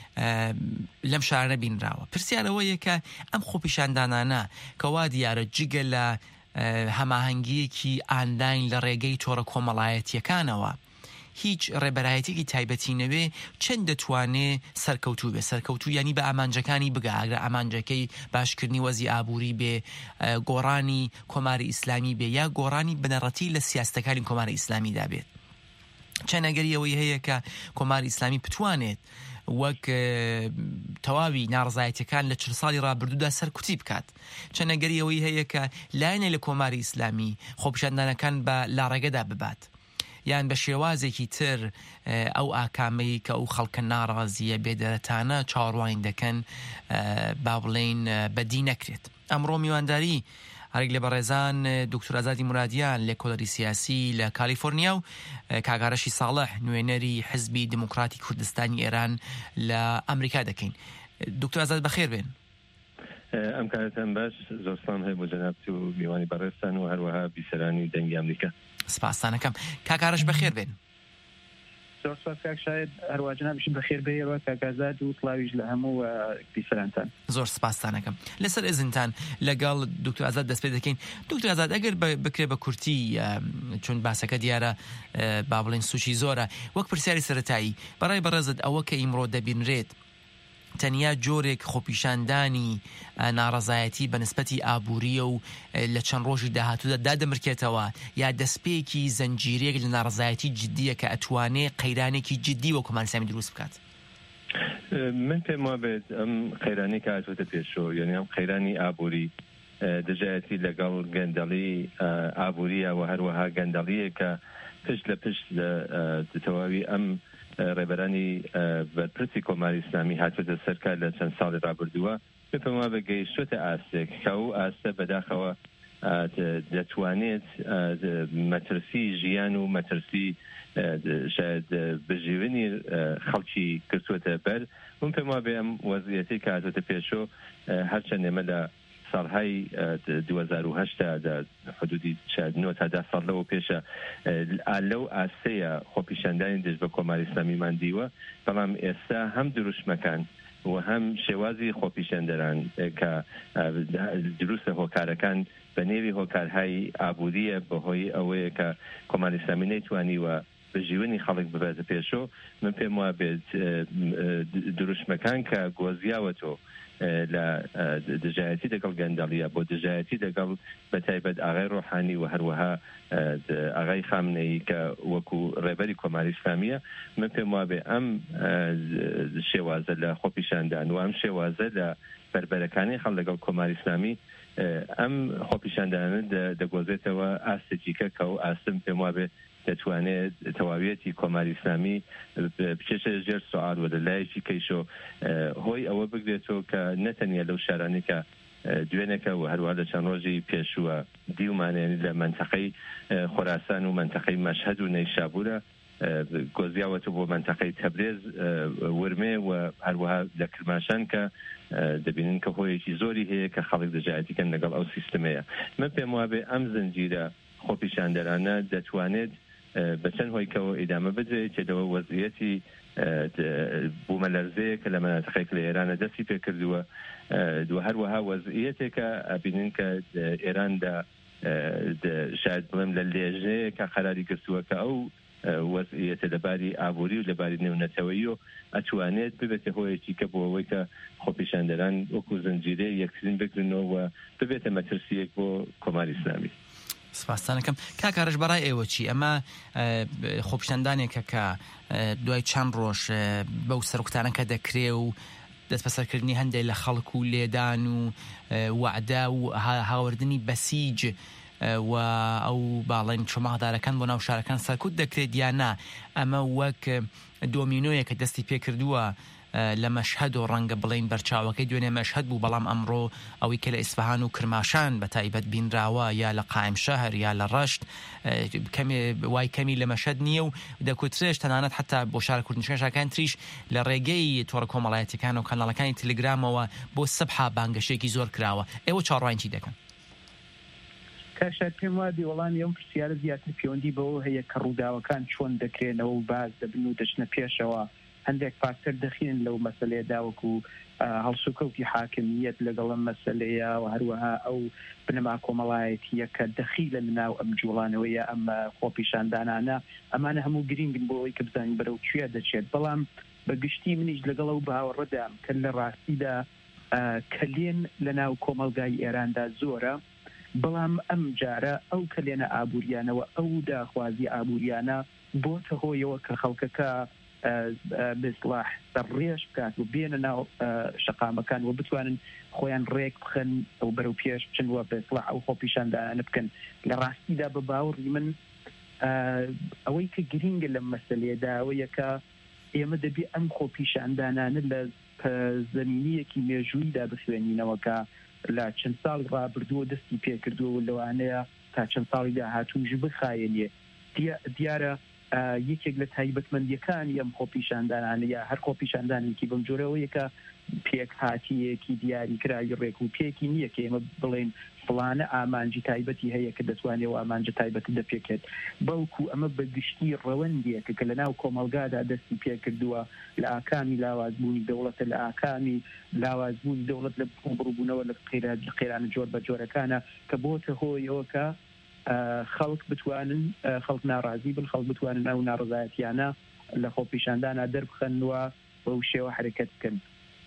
لەم شارە بینراوە. پرسیارەوەیە کە ئەم خۆپیشاندانانە کەوا دیارە جگە لە هەماهەنگیەکی ئانداین لە ڕێگەی تۆڕە کۆمەڵایەتیەکانەوە هیچ ڕێبەرایەتێکی تایبەتی نەوێ چەند دەتوانێ سەرکەوتوو بێ، سەرکەوتوو ینی بە ئامانجەکانی بگاگرە، ئامانجەکەی باشکردنی وەزی ئابووری بێ، گۆڕانی کۆماری ئیسلامی بێ، یا گۆڕانی بنەڕەتی لە سیاستەکانی کۆماری ئیسلامیدا بێت. چەنەگەریەوەی هەیە کە کۆماری ئیسلامی بتوانێت وەک تەواوی ناڕزایەتەکان لە چل ساڵی ڕابردوودا سەرکوتی بکات. چەنەگەریەوەی هەیە کە لایەنێ لە کۆماری ئیسلامی خۆپیشاندانەکان بە لاڕێگەدا ببات، یان بە شێوازێکی تر ئەو ئاکامەی کە ئەو خەڵکە ناڕازیە بێدەرەتانە چاوەڕوانی دەکەن با بڵێن بەدی نەکرێت. ئەمڕۆ میوانداری هەرێک لە بەڕێزان دکتۆر ئازادی مرادیان لێکۆڵەری سیاسی لە کالیفۆرنیا و کاگارەشی ساڵح نوێنەری حزبی دموکراتی کوردستانی ئێران لە ئەمریکا دەکەین. دکتۆر ئازاد بەخێر بێن. ئەم کارتان باش، زۆرسان هەیە بۆ جەنابتی و میوانی بەڕێستان و هەروەها بیسەرانی دەنگی ئەمریکا. سپاسانەکەم. کاکارەش بەخێر بێن. زۆر سپاس کاک شاید هەروە جەنابیشم بەخێر بێیەوە کاکازاد و کڵاویش لە هەموو بیسەرانتان. زۆر سپاسانەکەم. لەسەر ئێزنتان لەگەڵ دکتۆر ئازاد دەست پێ دەکەین. دکتۆر ئازاد ئەگەر بکرێ بە کورتی چون باسەکە دیارە با بڵێن سوچی زۆرە، وەک پرسیاری سەرەتایی بەڕای بەڕێزت ئەوە کە ئیمڕۆ دەبینرێت تەنیا جۆرێک خۆپیشاندانی ناڕەزایەتی بە نسبەتی ئابووریە و لە چەند ڕۆژی داهاتوودا دادەمرکێتەوە، یا دەستپێکی زەنجیرێک لە ناڕەزایەتی جددیە کە ئەتوانێ قەیرانێکی جددی وە کۆماری ئیسلامی دروست بکات؟ من پێم وابێت ئەم قەیرانی کە هاتووەتە پێشەوە، یعنی ئەم قەیرانی ئابووری دەجایەتی لەگەڵ گەندەڵی ئابووریە و هەروەها گەندەڵیە کە پشت لە پشت لە تەواوی ئەم ڕێبەرانی بەرپرسی کۆماری ئیسلامی هاتووەتە سەرکار لە چەند ساڵی ڕابردووە، پێم وابێت گەیشتووەتە ئاستێک کە ئەو ئاستە بەداخەوە دەتوانێت مەترسی ژیان و مەترسی شاید بژیوێنی خەڵکی کردووەتە بەر. من پێم وابێ ئەم وەزعیەتی کە هاتووەتە پێشەوە هەرچەند ئێمە لە ساڵهای دوو هەزار و هەشتا حدودی نۆ تا ده ساڵ لەوە پێشە لەو ئاستەیە خۆپیشاندانی دەست بە کۆماری ئیسلامیمان دیوە، بەڵام ئێستا هەم دروشمەکان و هەم شێوازی خۆپیشاندەران کە دروستە هۆکارەکان بە نێوی هۆکارهای ئابووریە بەهۆی ئەوەیە کە کۆماری ئیسلامی نەیتوانیوە بژیوێنی خەڵک ببێتە پێشەوە. من پێم وابێت دروشمەکان کە گۆزیاوەتەوە لە دژایەتی لەگەڵ گەندەڵیە بۆ دژایەتی لەگەڵ بەتایبەت ئاغای ڕۆحانی و هەروەها ئاغای خامنەیی کە وەکو ڕێبەری کۆماری ئیسلامیە، من پێم وابێ ئەم شێوازە لە خۆپیشاندان و ئەم شێوازە لە بربەرەکانی خەڵک لەگەڵ کۆماری ئیسلامی ئەم خۆپیشاندانە دەگۆزێتەوە ئاستێکی کە کە و ئاستم پێم وابێ دەتوانێت تەواویەتی کۆماری ئیسلامی بچێتە ژێر سوال و لە لایەکی کەیشۆ هۆی ئەوە بگرێتەوە کە نەتەنیا لەو شارانی کە دوێنێکە و هەروە لە چەند ڕۆژی پێشووە دیومانێنی لە منتەقەی خۆراسان و منتەقەی مەشهەد و نەیشابوورە گۆزیاوەتە بۆ منتەقەی تەبرێز ورمێ و هەروەها لە کرماشان کە دەبینن کە هۆیەکی زۆری هەیە کە خەڵک دەجایەتیکەن لەگەڵ ئەو سیستەمەیە. من پێم وابێ ئەم زنجیرە خۆپیشاندەرانە دەتوانێت بە چەند هۆیکەوە ئیدامە بدرێت کە لەوە وەزعیەتی بوومەلەرزەیە کە لە مەناتقێک لە ئێرانە دەستی پێکردووە دو هەروەها وەزعیەتێکە ئەبینن کە ئێراندا شاید بڵێم لە لێژەیە کە قەراری گرتووە کە ئەو وەزعیەتە لەباری ئابووری و لەباری نێونەتەوەیی و ئەتوانێت ببێتە هۆیەکی کە بۆ ئەوەی کە خۆپیشاندەران وەکو زنجیرەی یەکترین بگرنەوە و ببێتە مەترسیەک بۆ کۆماری ئیسلامی. سپاسانەکەم کاکارش بەڕای ئێوە چی ئەمە خۆپیشاندانێکە کە دوای چەند ڕۆژ بەو سەرکوتانەکە دەکرێ و دەست بەسەرکردنی هەندێک لە خەڵک و لێدان و وعدا و هاوردنی بەسیج و ئەو باڵین چۆمەغدارەکان بۆ ناو شارەکان سەرکوت دەکرێت یاننا ئەمە وەک دۆمینۆیە کە دەستی پێکردووە لە مەشهەد و ڕەنگە بڵین بەرچاوەکەی دوێنێ مەشهەد بوو بەڵام ئەمڕۆ ئەوەی کە لە ئیسفەهان و کرماشان بە تایبەت بینراوە یا لە قایم شەهر یا لە ڕەشت وای کەمی لە مەشهەد نییە و دەکوترێش تەنانەت حتا بۆ شارە کوردنشەکان تریش لە ڕێگەی تۆڕە کۆمەڵایەتیەکان و کاناڵەکانی تەلگرامەوە بۆ سەبحا بانگەشێکی زۆر کراوە ئێوە چاڕوانی چی دەکەن؟ کاشار پێم وادی وەڵامی ئەم پرسیارە زیاتر پەیوەندی بەوە هەیە کە ڕووداوەکان چۆن دەکرێنەوە و باز دەبن و دەچنە پێشەوە هەندێک فاکتەر دەخین لەو مەسەلەیەدا وەکو هەڵسوکەوتی حاکمیەت لەگەڵ ئەم مەسەلەیە و هەروەها ئەو بنەما کۆمەڵایەتیە کە دەخیلە لەناو ئەم جوڵانەوەیە ئەم خۆپیشاندانانە ئەمانە هەموو گرنگن بۆ ئەوەی کە بزانین بەرەو کوێ دەچێت بەڵام بەگشتی منیش لەگەڵ ئەو باوەڕەدام کە لە ڕاستیدا کەلێن لەناو کۆمەلگای ئێراندا زۆرە بەڵام ئەم جارە ئەو کەلێنە ئابووریانەوە ئەو داخوازی ئابووریانە بۆتە هۆیەوە کە خەڵکەکە بسلاح ڕێژ بکات و بێنە ناو شەقامەکان و بتوانن خۆیان ڕێک بخن ئەو بەرەو پێش بچن وە بسلاح ئەو خۆپیشاندانە بکەن لە ڕاستیدا بە باوەڕی من ئەوەی کە گرینگە لەم مەسەلێدا ئەوەیە کە ئێمە دەبێ ئەم خۆپیشاندانانە لە زەمینیەکی مێژوویدا بخوێنینەوەکە لە چەند ساڵ ڕابردووە دەستی پێکردووە لەوانەیە تا چەند ساڵی داهاتووش بخایەنێ دیارە یەکێک لە تایبەتمەندیەکانی ئەم خۆپیشاندانانە یا هەر خۆپیشاندانێکی بەم جۆرەوەیە کە پێک هاتیەکی دیاریکراوی ڕێک و پێکی نییە کە ئێمە بڵێن فڵانە ئامانجی تایبەتی هەیە کە دەتوانێت و ئامانجە تایبەتی دەپێکێت بەڵکو ئەمە بەگشتی ڕەوەندیەکە کە لە ناو کۆمەلگادا دەستی پێکردووە لە ئاکامی لاوازبوونی دەوڵەتە لە ئاکامی لاوازبوونی دەوڵەت لە بڕووبوونەوە لە قێرانە جۆر بە جۆرەکانە کە بۆتە هۆیەوە کە خەڵک بتوانن خەڵک ناڕازی بن خەڵک بتوانن ئەو ناڕزایەتیانە لە خۆپیشاندانە دەربخەنەوە بەو شێوە حرەکەت بکەن.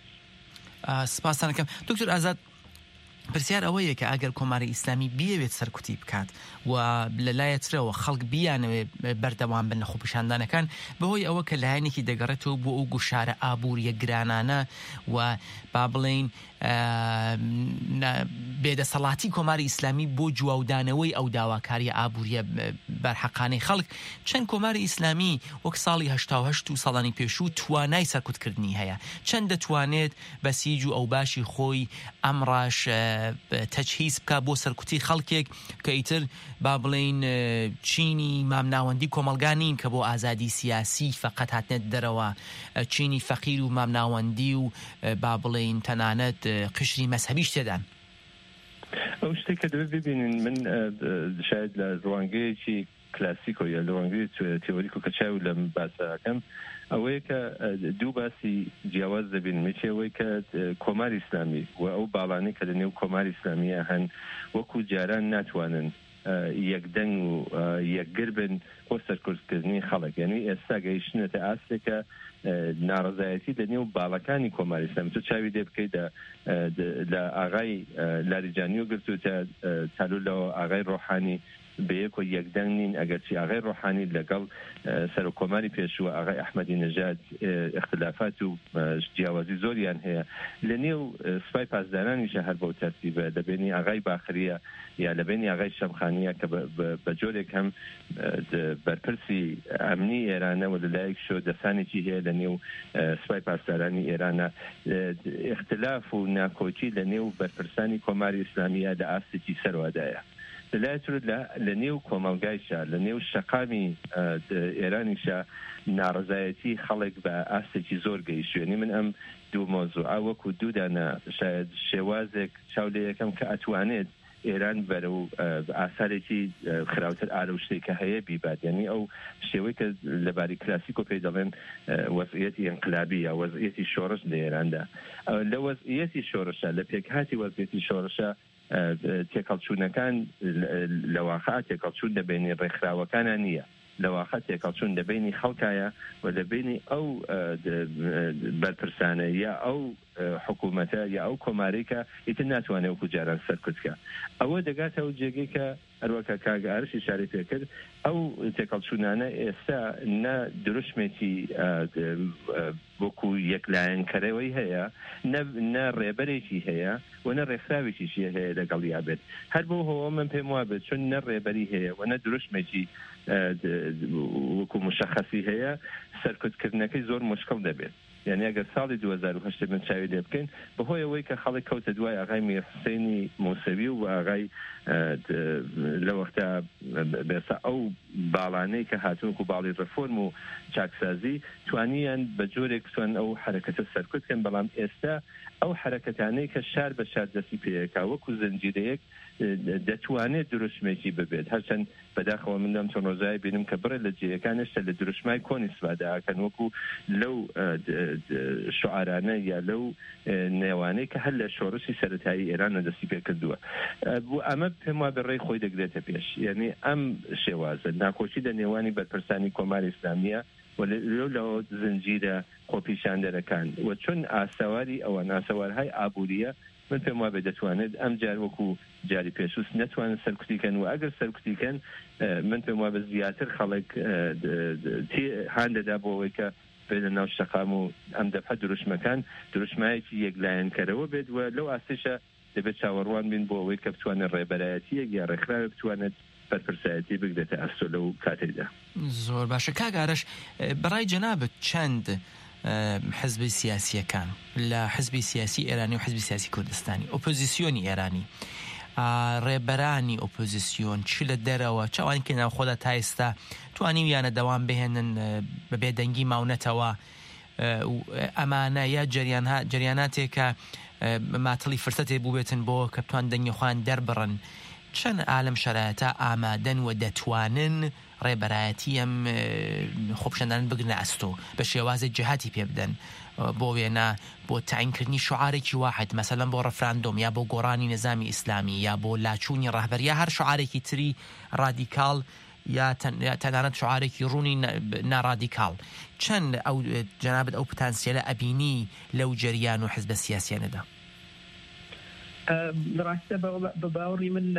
سپاسانەکەم دکتۆر ئازاد پرسیار ئەوەیە کە ئەگەر کۆماری ئیسلامی بیەوێت سەرکوتی بکات و لەلایەترەوە خەڵک بیانەوێ بەردەوام بن لە خۆپیشاندانەکان بەهۆی ئەوە کە لایەنێکی دەگەڕێتەوە بۆ ئەو گوشارە ئابووریە گرانانە و با بڵێن بێدەسەڵاتی کۆماری ئیسلامی بۆ جواودانەوەی ئەو داواکاریە ئابووریە بەرحەقانەی خەڵک چەند کۆماری ئیسلامی وەک ساڵی هەشتا و هەشت و ساڵانی پێشوو توانای سەرکوتکردنی هەیە چەند دەتوانێت بەسیج و ئەو باشی خۆی ئەمڕاش تەجهیز بکە بۆ سەرکوتی خەڵکێک کە ئیتر با بڵێن چینی مامناوەندی کۆمەلگانین کە بۆ ئازادی سیاسی فەقەت هاتنێت دەرەوە چینی فەقیر و مامناوەندی و با بڵێن تەنانەت قشری مەسەبیش تێدان ئەو شتێکە دەبێت ببینین من شاید لە ڕوانگەیەکی کلاسیکۆ یا لە ڕوانگەی تێوەریک و کەچاو لەم باسەکەم ئەوەیە کە دوو باسی جیاواز دەبین مچێەوەی کە کۆماری ئیسلامی و ئەو باڵانەی کە لە نێو کۆماری ئیسلامیە هەن وەکو جاران ناتوانن یەکدەنگ و یەکگر بن بۆ سەرکوتکردنی خەڵک یعنی ئێستا گەیشتنێتە ئاستێکە ناڕزایەتی لە نێو باڵەکانی کۆماری ئیسلامی تۆ چاوی دێ بکەیت لە ئاغای لاریجانی و گرتوتە تالو لەوە ئاغای ڕۆحانی بەیەک و یەکدەنگ نین ئەگەرچی ئاغای ڕۆحانی لەگەڵ سەرۆکۆماری پێشووە ئاغای ئەحمەدی نەژاد اختلافات و جیاوازی زۆریان هەیە لە نێو سوپای پاسدارانیشە هەر بەو تەرتیبە لەبێنی ئاغای باخریە یا لەبێنی ئاغای شەمخانیە کە بە جۆرێک هەم بەرپرسی ئەمنی ئێرانەوە لەلایەک شۆ دەسانێکی هەیە لە نێو سوپای پاسدارانی ئێرانە اختلاف و ناکۆچی لە نێو بەرپرسانی کۆماری ئیسلامیە لە ئاستێکی سەروادایە لەلایەتر لە نێو کۆمەلگایشە لە نێو شەقامی ئێرانیشە ناڕزایەتی خەڵک بە ئاستێکی زۆر گەیشتوێنی من ئەم دوو مۆزوع وەکو دوودانە شاید شێوازێک چاو لە یەکەم کە ئەتوانێت ئێران بەرە و ئاسارێکی خراوتر ئالە و شتێکە هەیە بیبات یعنی ئەو شێوەی کە لەباری کلاسیکۆ پێی دەڵێن وەزعیەتی ئینقلابی یا وەزعیەتی شۆڕش لە ئێراندا لە وەزعیەتی شۆڕشە لە پێکهاتی وەزعیەتی شۆڕشە تێکەڵچوونەکان لەواقع تێکەڵچوون دەبێنی ڕێکخراوەکانە نییە لەواقع تێکەڵچوون دەبێنی خەڵکایە و دەبێنی ئەو بەرپرسانە یا ئەو حکوومەتە یا ئەو کۆمارێکە ئیتر ناتوانێت وەکو جاران سەرکوتکە ئەوە دەگاتەوە جێگەی کە هەروەکە کاگەئارشی شاری پێکرد ئەو تێکەڵچوونانە ئێستا نە دروشمێکی وەکو یەکلایەنکەرەوەی هەیە نە ڕێبەرێکی هەیە و نە ڕێکخراوێکیشی هەیە لەگەڵ یابێت هەر بۆ هەوە من پێم وابێت چون نە ڕێبەری هەیە و نە دروشمێکی وەکو مشەخەسی هەیە سەرکوتکردنەکەی زۆر مشکڵ دەبێت یعنی ئەگەر ساڵی دوو هەزار و هەشت من چاوی لێ بکەین بەهۆی ئەوەی کە خەڵک کەوتە دوای ئاغای میرحوسێنی موسەوی و ئاغای لە وەختە بێسا ئەو باڵانەی کە هاتوون و باڵی ڕەفۆرم و چاکسازی توانیان بە جۆرێک توان ئەو حرەکەتە سەرکوتکەن بەڵام ئێستا ئەو حرەکەتانەی کە شار بە شار دەستی پێیەکا وەکو زنجیرەیەک دەتوانێت دروشمێکی ببێت هەرچەند بەداخەوە مندام چۆن ڕۆژای بینم کە بڕێ لە جێیەکان هێشتا لە دروشمای کۆنی سواداکەن وەکو لەو شعارانە یا لەو نێوانەی کە هەر لە شۆڕشی سەرەتایی ئێرانە دەستی پێ کردووە بۆ ئەمە پێم وا بەڕێی خۆی دەگرێتە پێش یعنی ئەم شێوازە ناخۆشی لە نێوانی بەرپرسانی کۆماری ئیسلامیە و لەو زنجیرە خۆپیشاندەرەکان و چون ئاسەواری ئەوە ناسەوارهای ئابووریە من پێم وابێ دەتوانێت ئەم جار وەکو جاری پێشوست نەتوانن سەرکوتیکەن و ئەگەر سەرکوتیکەن من پێم وابێ زیاتر خەڵک هان دەدا بۆ ئەوەی کە بێت لە ناو شەقام و ئەم دەفە دروشمەکان دروشمایەکی یەکلایەنکەرەوە بێت و لەو ئاستێشە دەبێت چاوەڕوان بین بۆ ئەوەی کە بتوانێت ڕێبەرایەتیەک یا ڕێکخراوێ بتوانێت بەرپرسایەتی بگرێتە ئەستۆ لەو کاتێکدا. زۆر باشە کاگارش بەڕای جەنابەت چەند حزبی سیاسیەکان لە حزبی سیاسی ئێرانی و حزبی سیاسی کوردستانی ئۆپۆزیسیۆنی ئێرانی ڕێبەرانی ئۆپۆزیسیۆن چ لە دەرەوە چاوانی کە ناوخۆدا تا ئێستا توانی ویانە دەوام بهێنن بە بێدەنگی ماونەتەوە ئەمانە یا جریاناتێکە ماتڵی فرسەتێ بووبێتن بۆ کە بتوان دەنگی خۆیان دەربڕن چەند ئالەم شەرایەتە ئامادەن و دەتوانن ڕێبەرایەتی ئەم خۆپشاندان بگرنە ئەستۆ بە شێوازی جهاتی پێ بدەن بۆ وێنە بۆ تعینکردنی شعارێکی واحد مەسەلەن بۆ ڕەفراندۆم یا بۆ گۆڕانی نظامی ئیسلامی یا بۆ لاچوونی ڕاهبەر یا هەر شعارێکی تری ڕادیکاڵ یا تەنانەت شعارێکی ڕوونی ناڕادیکاڵ چەند ئەو جەنابەت ئەو پتانسیێلە ئەبینی لەو جەریان و حزبە سیاسیانەدا؟ ڕاستە بە باوەڕی من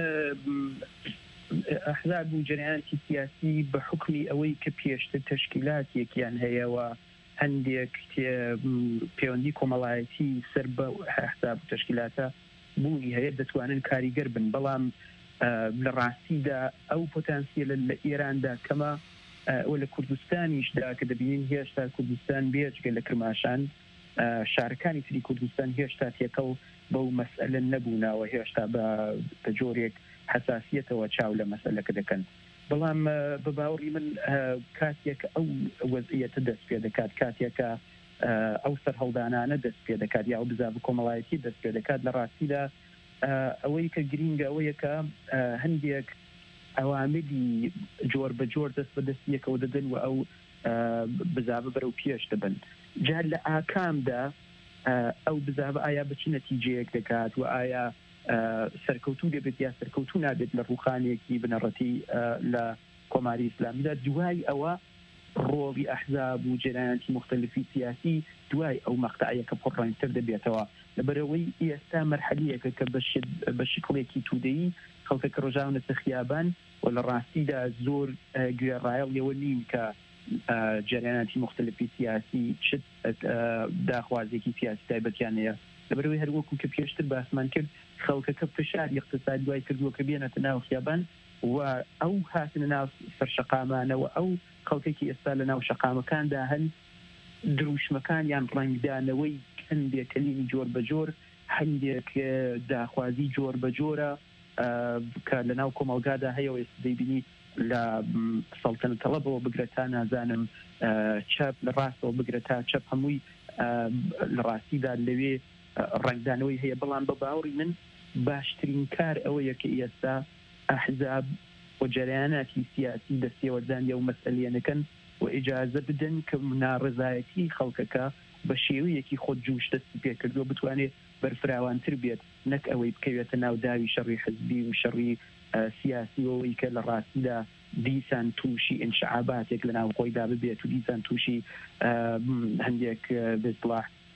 ئەحزاب و جەریانێکی سیاسی بە حکمی ئەوەی کە پێشتر تەشکیلاتێکیان هەیەەوە هەندێک پەیوەندی کۆمەڵایەتی سەر بە ئەحزاب و تەشکیلاتە بوونی هەیە دەتوانن کاریگەر بن بەڵام لە ڕاستیدا ئەو پۆتانسیێلە لە ئێراندا کەمە ئەو لە کوردستانیشدا کە دەبینین هێشتا کوردستان بێجگە لە کرماشان شارەکانی تری کوردستان هێشتا تێکەڵ بەو مەسئلە نەبووناوە هێشتا بە جۆرێک حساسیەتەوە چاو لە مەسئلەکە دەکەن بەڵام بە باوەڕی من کاتێک ئەو وەزعیەتە دەست پێ دەکات کاتێکە ئەو سەر هەڵدانانە دەست پێ دەکات یا ئەو بزاف کۆمەڵایەتی دەست پێ دەکات لە ڕاستیدا ئەوەی کە گرینگە ئەوەیە کە هەندێک ئەوامری جۆر بە جۆر دەست بە دەستیەکەوە دەدەن و ئەو بزاف بەرەو پێش دەبن جار لە ئاکامدا ئەو بزاف ئایا بچ نەتیجەیەک دەکات و ئایا سەرکەوتوو دەبێت یا سەرکەوتوو نابێت لە ڕووخانێکی بنەڕەتی لە کۆماری ئیسلامیدا دوای ئەوە ڕۆڵی ئەحزاب و جەریانەتی مختلفی سیاسی دوای ئەو مەقطعەیەکە پڕڕەنگتر دەبێتەوە لەبەرەوەی ئێستا مەرحەلەیەکە کە بە شکڵێکی توودەیی خەڵکەکە ڕۆژاونەتە خیابان و لە ڕاستیدا زۆر گوێڕایەڵیەوە نین کە جەریانەتی مختلفی سیاسی چت داخوازێکی سیاسی تایبەتیان هەیە لەبەرەوەی هەروەکو کە پێشتر باسمان کرد خەڵکەکە فشاری اقتصادی دوای کردووە کە بێنێتە ناو خیابان و ئەو هاتنە ناو سەرشەقامانەوە ئەو خەڵکێکی ئێستا لە ناو شەقامەکاندا هەن دروشمەکانیان ڕەنگدانەوەی هەندێک کەلینی جۆر بە جۆر هەندێک داخوازی جۆر بە جۆرە کە لە ناو کۆمەڵگادا هەیە و ئێستا دەیبینی لە سەڵتەنەتەڵەبەوە بگرێتان نازانم چەپ لە ڕاستەوە بگرێتە چەپ هەمووی لە ڕاستیدا لەوێ ڕنگدانەوەی هەیە بەڵام بە باوەڕی من باشترین کار ئەوەیە کە ئێستا ئەحزاب و جەریاناتی سیاسی دەستێوەردانیە و مەسئلەیەنەکەن و ئیجازە بدەن کە ناڕزایەتی خەڵکەکە بە شێوەیەکی خۆت جوش دەستی پێکردووە بتوانێت بەرفراوانتر بێت نەک ئەوەی بکەوێتە ناو داوی شەڕی حزبی و شەڕی سیاسیەوەی کە لە ڕاستیدا دیسان تووشی ئینشعاباتێک لە ناو خۆیدا ببێت و دیسان تووشی هەندێک بێزڵاح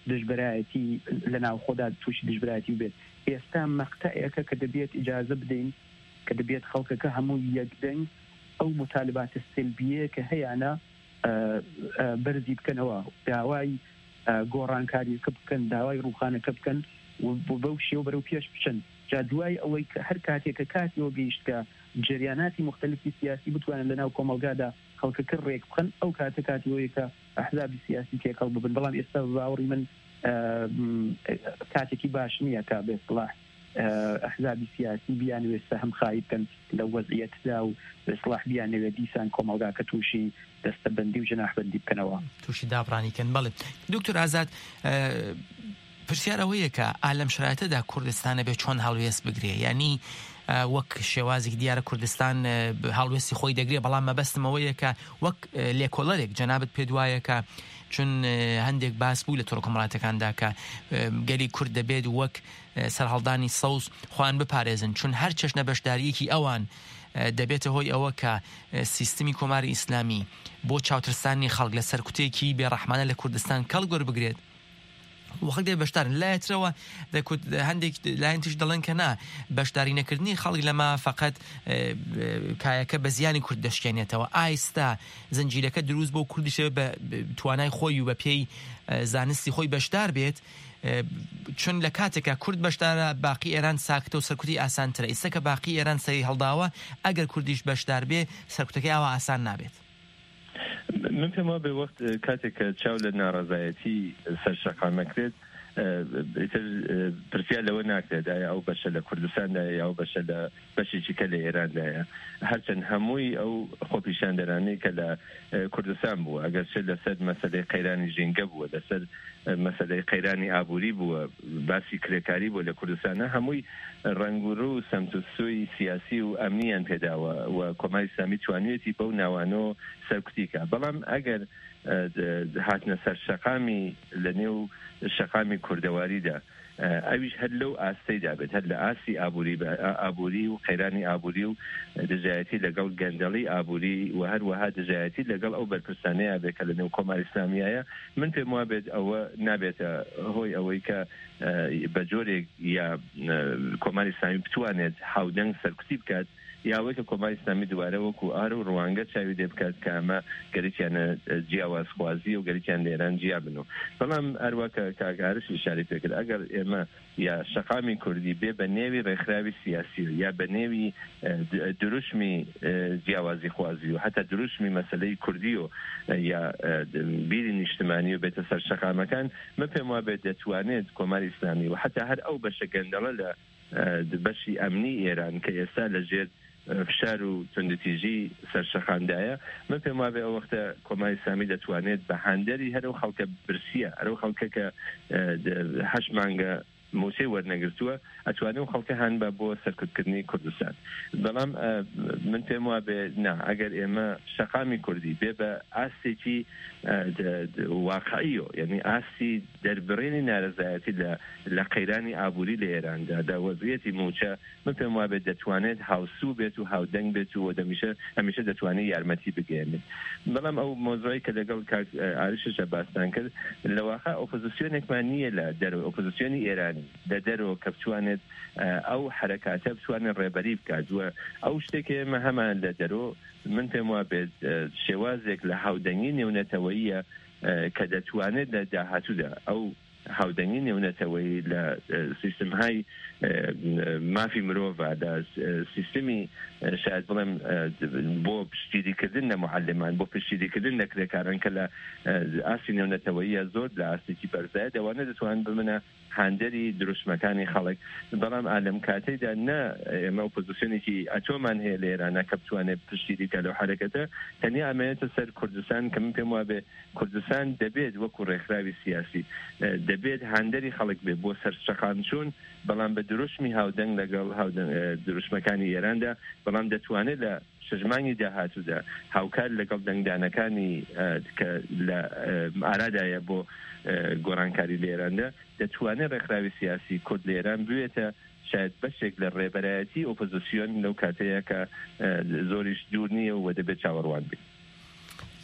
دژبرایەتی لە ناو خۆدا تووشی دژبرایەتی بێت ئێستا مەقتەیەکە کە دەبێت ئیجازە بدەین کە دەبێت خەڵکەکە هەموو یەکدەنگ ئەو مطالباتە سلبیە کە هەیەە بەرزی بکەنەوە داوای گۆڕانکاریەکە بکەن داوای ڕوخانەکە بکەن بەو شێوە بەرەو پێش بچن جا دوای ئەوەی کە هەر کاتێکە کاتیەوە گەیشتکە جریاناتی مختلفی سیاسی بتوانن لەناو کۆمەلگادا خەڵکەکە ڕێک بخەن ئەو کاتە کاتیەوەیە کە ئەحزابی سیاسی تێکەڵ ببن بەڵام ئێستا باوەڕی من کاتێکی باش نییە کا بێ سڵاح ئەحزابی سیاسی بیانوێت سەهم خایی بکەن لە وەزعیەتدا و سڵاح بیانەوێت دیسان کۆمەلگاکە تووشی دەستەبەندی و جەناحبەندی بکەنەوە تووشی دابڕانیکەن. بەڵێ دکتۆر ئازاد پرسیار ئەوەیە کە ئالەم شرایەتەدا کوردستانە بێ چۆن هەڵوێست بگرێ یعنی وەک شێوازێک دیارە کوردستان هەڵوێستی خۆی دەگرێ بەڵام مەبەستمەوەیە کە وەک لێکۆڵەرێک جەنابەت پێ وایە کە چون هەندێک باس بوو لە تۆڕە کۆمەڵاتەکاندا کە گەلی کورد دەبێت وەک سەرهەڵدانی سەوز خوان بپارێزن چون هەر چەشنە بەشداریەکی ئەوان دەبێتە هۆی ئەوە کە سیستمی کۆماری ئیسلامی بۆ چاوترسانی خەڵک لە سەرکوتێکی بێڕەحمانە لە کوردستان کەڵگۆر بگرێت وەخت دێ بەشدارن لایەترەوە هەندێک لایەن توش دەڵێن کە نا بەشداری نەکردنی خەڵک لەما فقط کایەکە بە زیانی کورد دەشکێنێتەوە ئایستا زنجیرەکە دروست بۆ کوردیشە بە توانای خۆی و بە پێی زانستی خۆی بەشدار بێت چون لە کاتێکە کورد بەشدارە باقی ئێران ساکتە و سەرکوتی ئاسانترە ئیستا کە باقی ئێران سەری هەڵداوە ئەگەر کوردیش بەشدار بێ سەرکوتەکەی ئەوە ئاسان نابێت. من پێم وایە وەخت کاتێک کە چاو لە ناڕەزایەتی سەرشەقامەکرێت پرسیار لەوە ناکرێت ئایا ئەو بەشە لە کوردستاندایە یا ئەو بەشە لە بەشێکی کە لە ئێراندایە هەرچەند هەمووی ئەو خۆپیشاندەرانەی کە لە کوردستان بووە ئەگەر چ لەسەر مەسەلەی قەیرانی ژینگە بووە لەسەر مەسەلەی قەیرانی ئابووری بووە باسی کرێکاری بووە لە کوردستانە هەمووی ڕنگوڕ و سەمت و سوی سیاسی و ئەمنیان پێداوە و کۆماری ئیسلامی توانوێتی بەو ناوانۆ سەرکوتیکە بەڵام ئەگەر هاتنە سەر شەقامی لە نێو شەقامی کوردەواریدا ئەویش هەر لەو ئاستەیدا بێت هەر لە ئاسی ئابووری ئابووری و قەیرانی ئابووری و دژایەتی لەگەڵ گەندەڵی ئابووری و هەروەها دژایەتی لەگەڵ ئەو بەرپرسانەیە بێت کە لە نێو کۆماری ئیسلامیایە من پێم وایە بێت ئەوە نابێتە هۆی ئەوەی کە بە جۆرێک یا کۆماری ئیسلامی بتوانێت هاودەنگ سەرکوتی بکات یاوەی کە کۆماری ئیسلامی دووارە وەکو ئار و ڕوانگە چاوی دێ بکات کە ئەمە گەریکیانە جیاوازخوازی و گەریکیان لە ئێران جیا بن و بەڵام هەروە کە کاگارش ئیشاری پێکرد ئەگەر ئێمە یا شەقامی کوردی بێ بە نێوی ڕێکخراوی سیاسی و یا بە نێوی دروشمی جیاوازی خوازی و حتا دروشمی مەسەلەی کوردی و یا بیری نیشتمانی و بێتە سەر شەقامەکان من پێم وایە بێت دەتوانێت کۆماری ئیسلامی و حتا هەر ئەو بەشە گەندەڵە لە بەشی ئەمنی ئێران کە ئێستا لەژێر فشار و توندەتیژی سەرشەخاندایە من پێم وایە ئەو وەختە کۆماری ئیسلامی دەتوانێت بە هەندەری هەرو خەڵکە برسیە هەرو خەڵکە کە هەشت مانگە موسێ وەرنەگرتووە ئەتوانێت و خەڵکە هەن بە بۆ سەرکوتکردنی کوردستان بەڵام من پێم وایە بێ نا ئەگەر ئێمە شەقامی کوردی بێ بە ئاستێکی واقعیۆ یعنی ئاستی دەربڕێنی نارەزایەتی لە قەیرانی ئابووری لە ئێراندا دا وەزعیەتی موچە من پێم وایە بێت دەتوانێت هاوسوو بێت و هاودەنگ بێت و دەمیشە هەمیشە دەتوانێت یارمەتی بگەێنێت بەڵام ئەو مۆزۆی کە لەگەڵ ئاریشەشە باستان کرد لەواقع ئۆپۆزیسیۆنێکمان نییە لە دەرەوە ئۆپۆزیسیۆنی ئێرانی لە دەرەوە کە بتوانێت ئەو حرەکاتە بتوانێت ڕێبەری بکات وە ئەو شتێک ئێمە هەمان لە دەرەوە من پێم وایە بێت شێوازێک لە هاودەنگی نێونەتەوەییە کە دەتوانێت لە داهاتوودا ئەو هاودەنگی نێونەتەوەی لە سیستمهای مافی مرۆڤ لە سیستمی شاید بڵێم بۆ پشتیریکردن لە معلمان بۆ پشتیریکردن لە کرێکاران کە لە ئاسی نێونەتەوەییە زۆر لە ئاستێکی بەرزایە دەوانێت دەتوان بمنە هاندەری دروشمەکانی خەڵک بەڵام ئالەم کاتەیدا نە ئێمە ئۆپۆزیسیۆنێکی ئەتۆمان هەیە لە ئێرانە کە بتوانێت پشتیریکە لەو حرەکەتە تەنیا ئەمەوێتە سەر کوردستان کە من پێم وایە بێ کوردستان دەبێت وەکو ڕێکخراوی سیاسی دەبێت هاندەری خەڵک بێ بۆ سەرچەقامچوون بەڵام بە دروشمی هاودەنگ لەگەڵ دروشمەکانی ئێراندا بەڵام دەتوانێت لە شەژمانی داهاتوودا هاوکار لەگەڵ دەنگدانەکانی کە لە ئارادایە بۆ گۆڕانکاری لە ئێراندا دەتوانێت ڕێکخراوی سیاسی کورد لە ئێران بوێتە شاید بەشێک لە ڕێبەرایەتی ئۆپۆزیسیۆن لەو کاتەیە کە زۆریش دوور نییە و دەبێت چاوەڕوان بێت.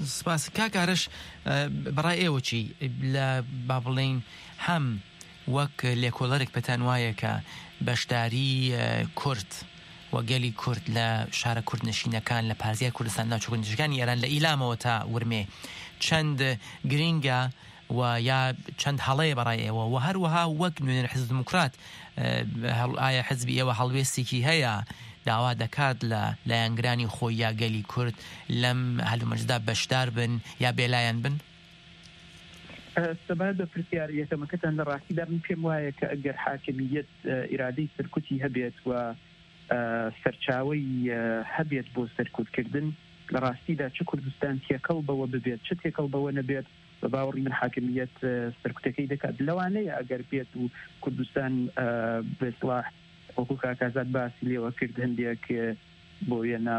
سپاس کاکارش بەڕای ئێوە چی لە با بڵێن هەم وەک لێکۆڵەرێک پێتان وایە کە بەشداری کورد وەگەلی کورد لە شارە کوردنشینەکان لە پارێزگای کوردستان ناوچوونەکانی ئێران لە ئیلامەوە تا ورمێ چەند گرینگە و یا چەند هەڵەیە بەڕای ئێوە و هەروەها وەک نوێنەر حیزب دموکرات ئایا حزبی ئێوە هەڵوێستێکی هەیە داوا دەکات لە لایەنگرانی خۆی یا گەلی کورد لەم هەلومەرجدا بەشدار بن یا بێلایەن بن؟ سەبارەت بە پرسیارە یەکەمەکەتان لە ڕاستیدا من پێم وایە کە ئەگەر حاکمیەت ئیرادەی سەرکوتی هەبێت و سەرچاوەی هەبێت بۆ سەرکوتکردن لە ڕاستیدا چ کوردستان تێکەڵ بەوە ببێت چ تێکەڵ بەوە نەبێت بە باوەڕی من حاکمیەت سەرکوتەکەی دەکات لەوانەیە ئەگەر بێت و کوردستان بێسڵاح وەکو کاکازاد باسی لێوە کرد هەندێک بۆ وێنە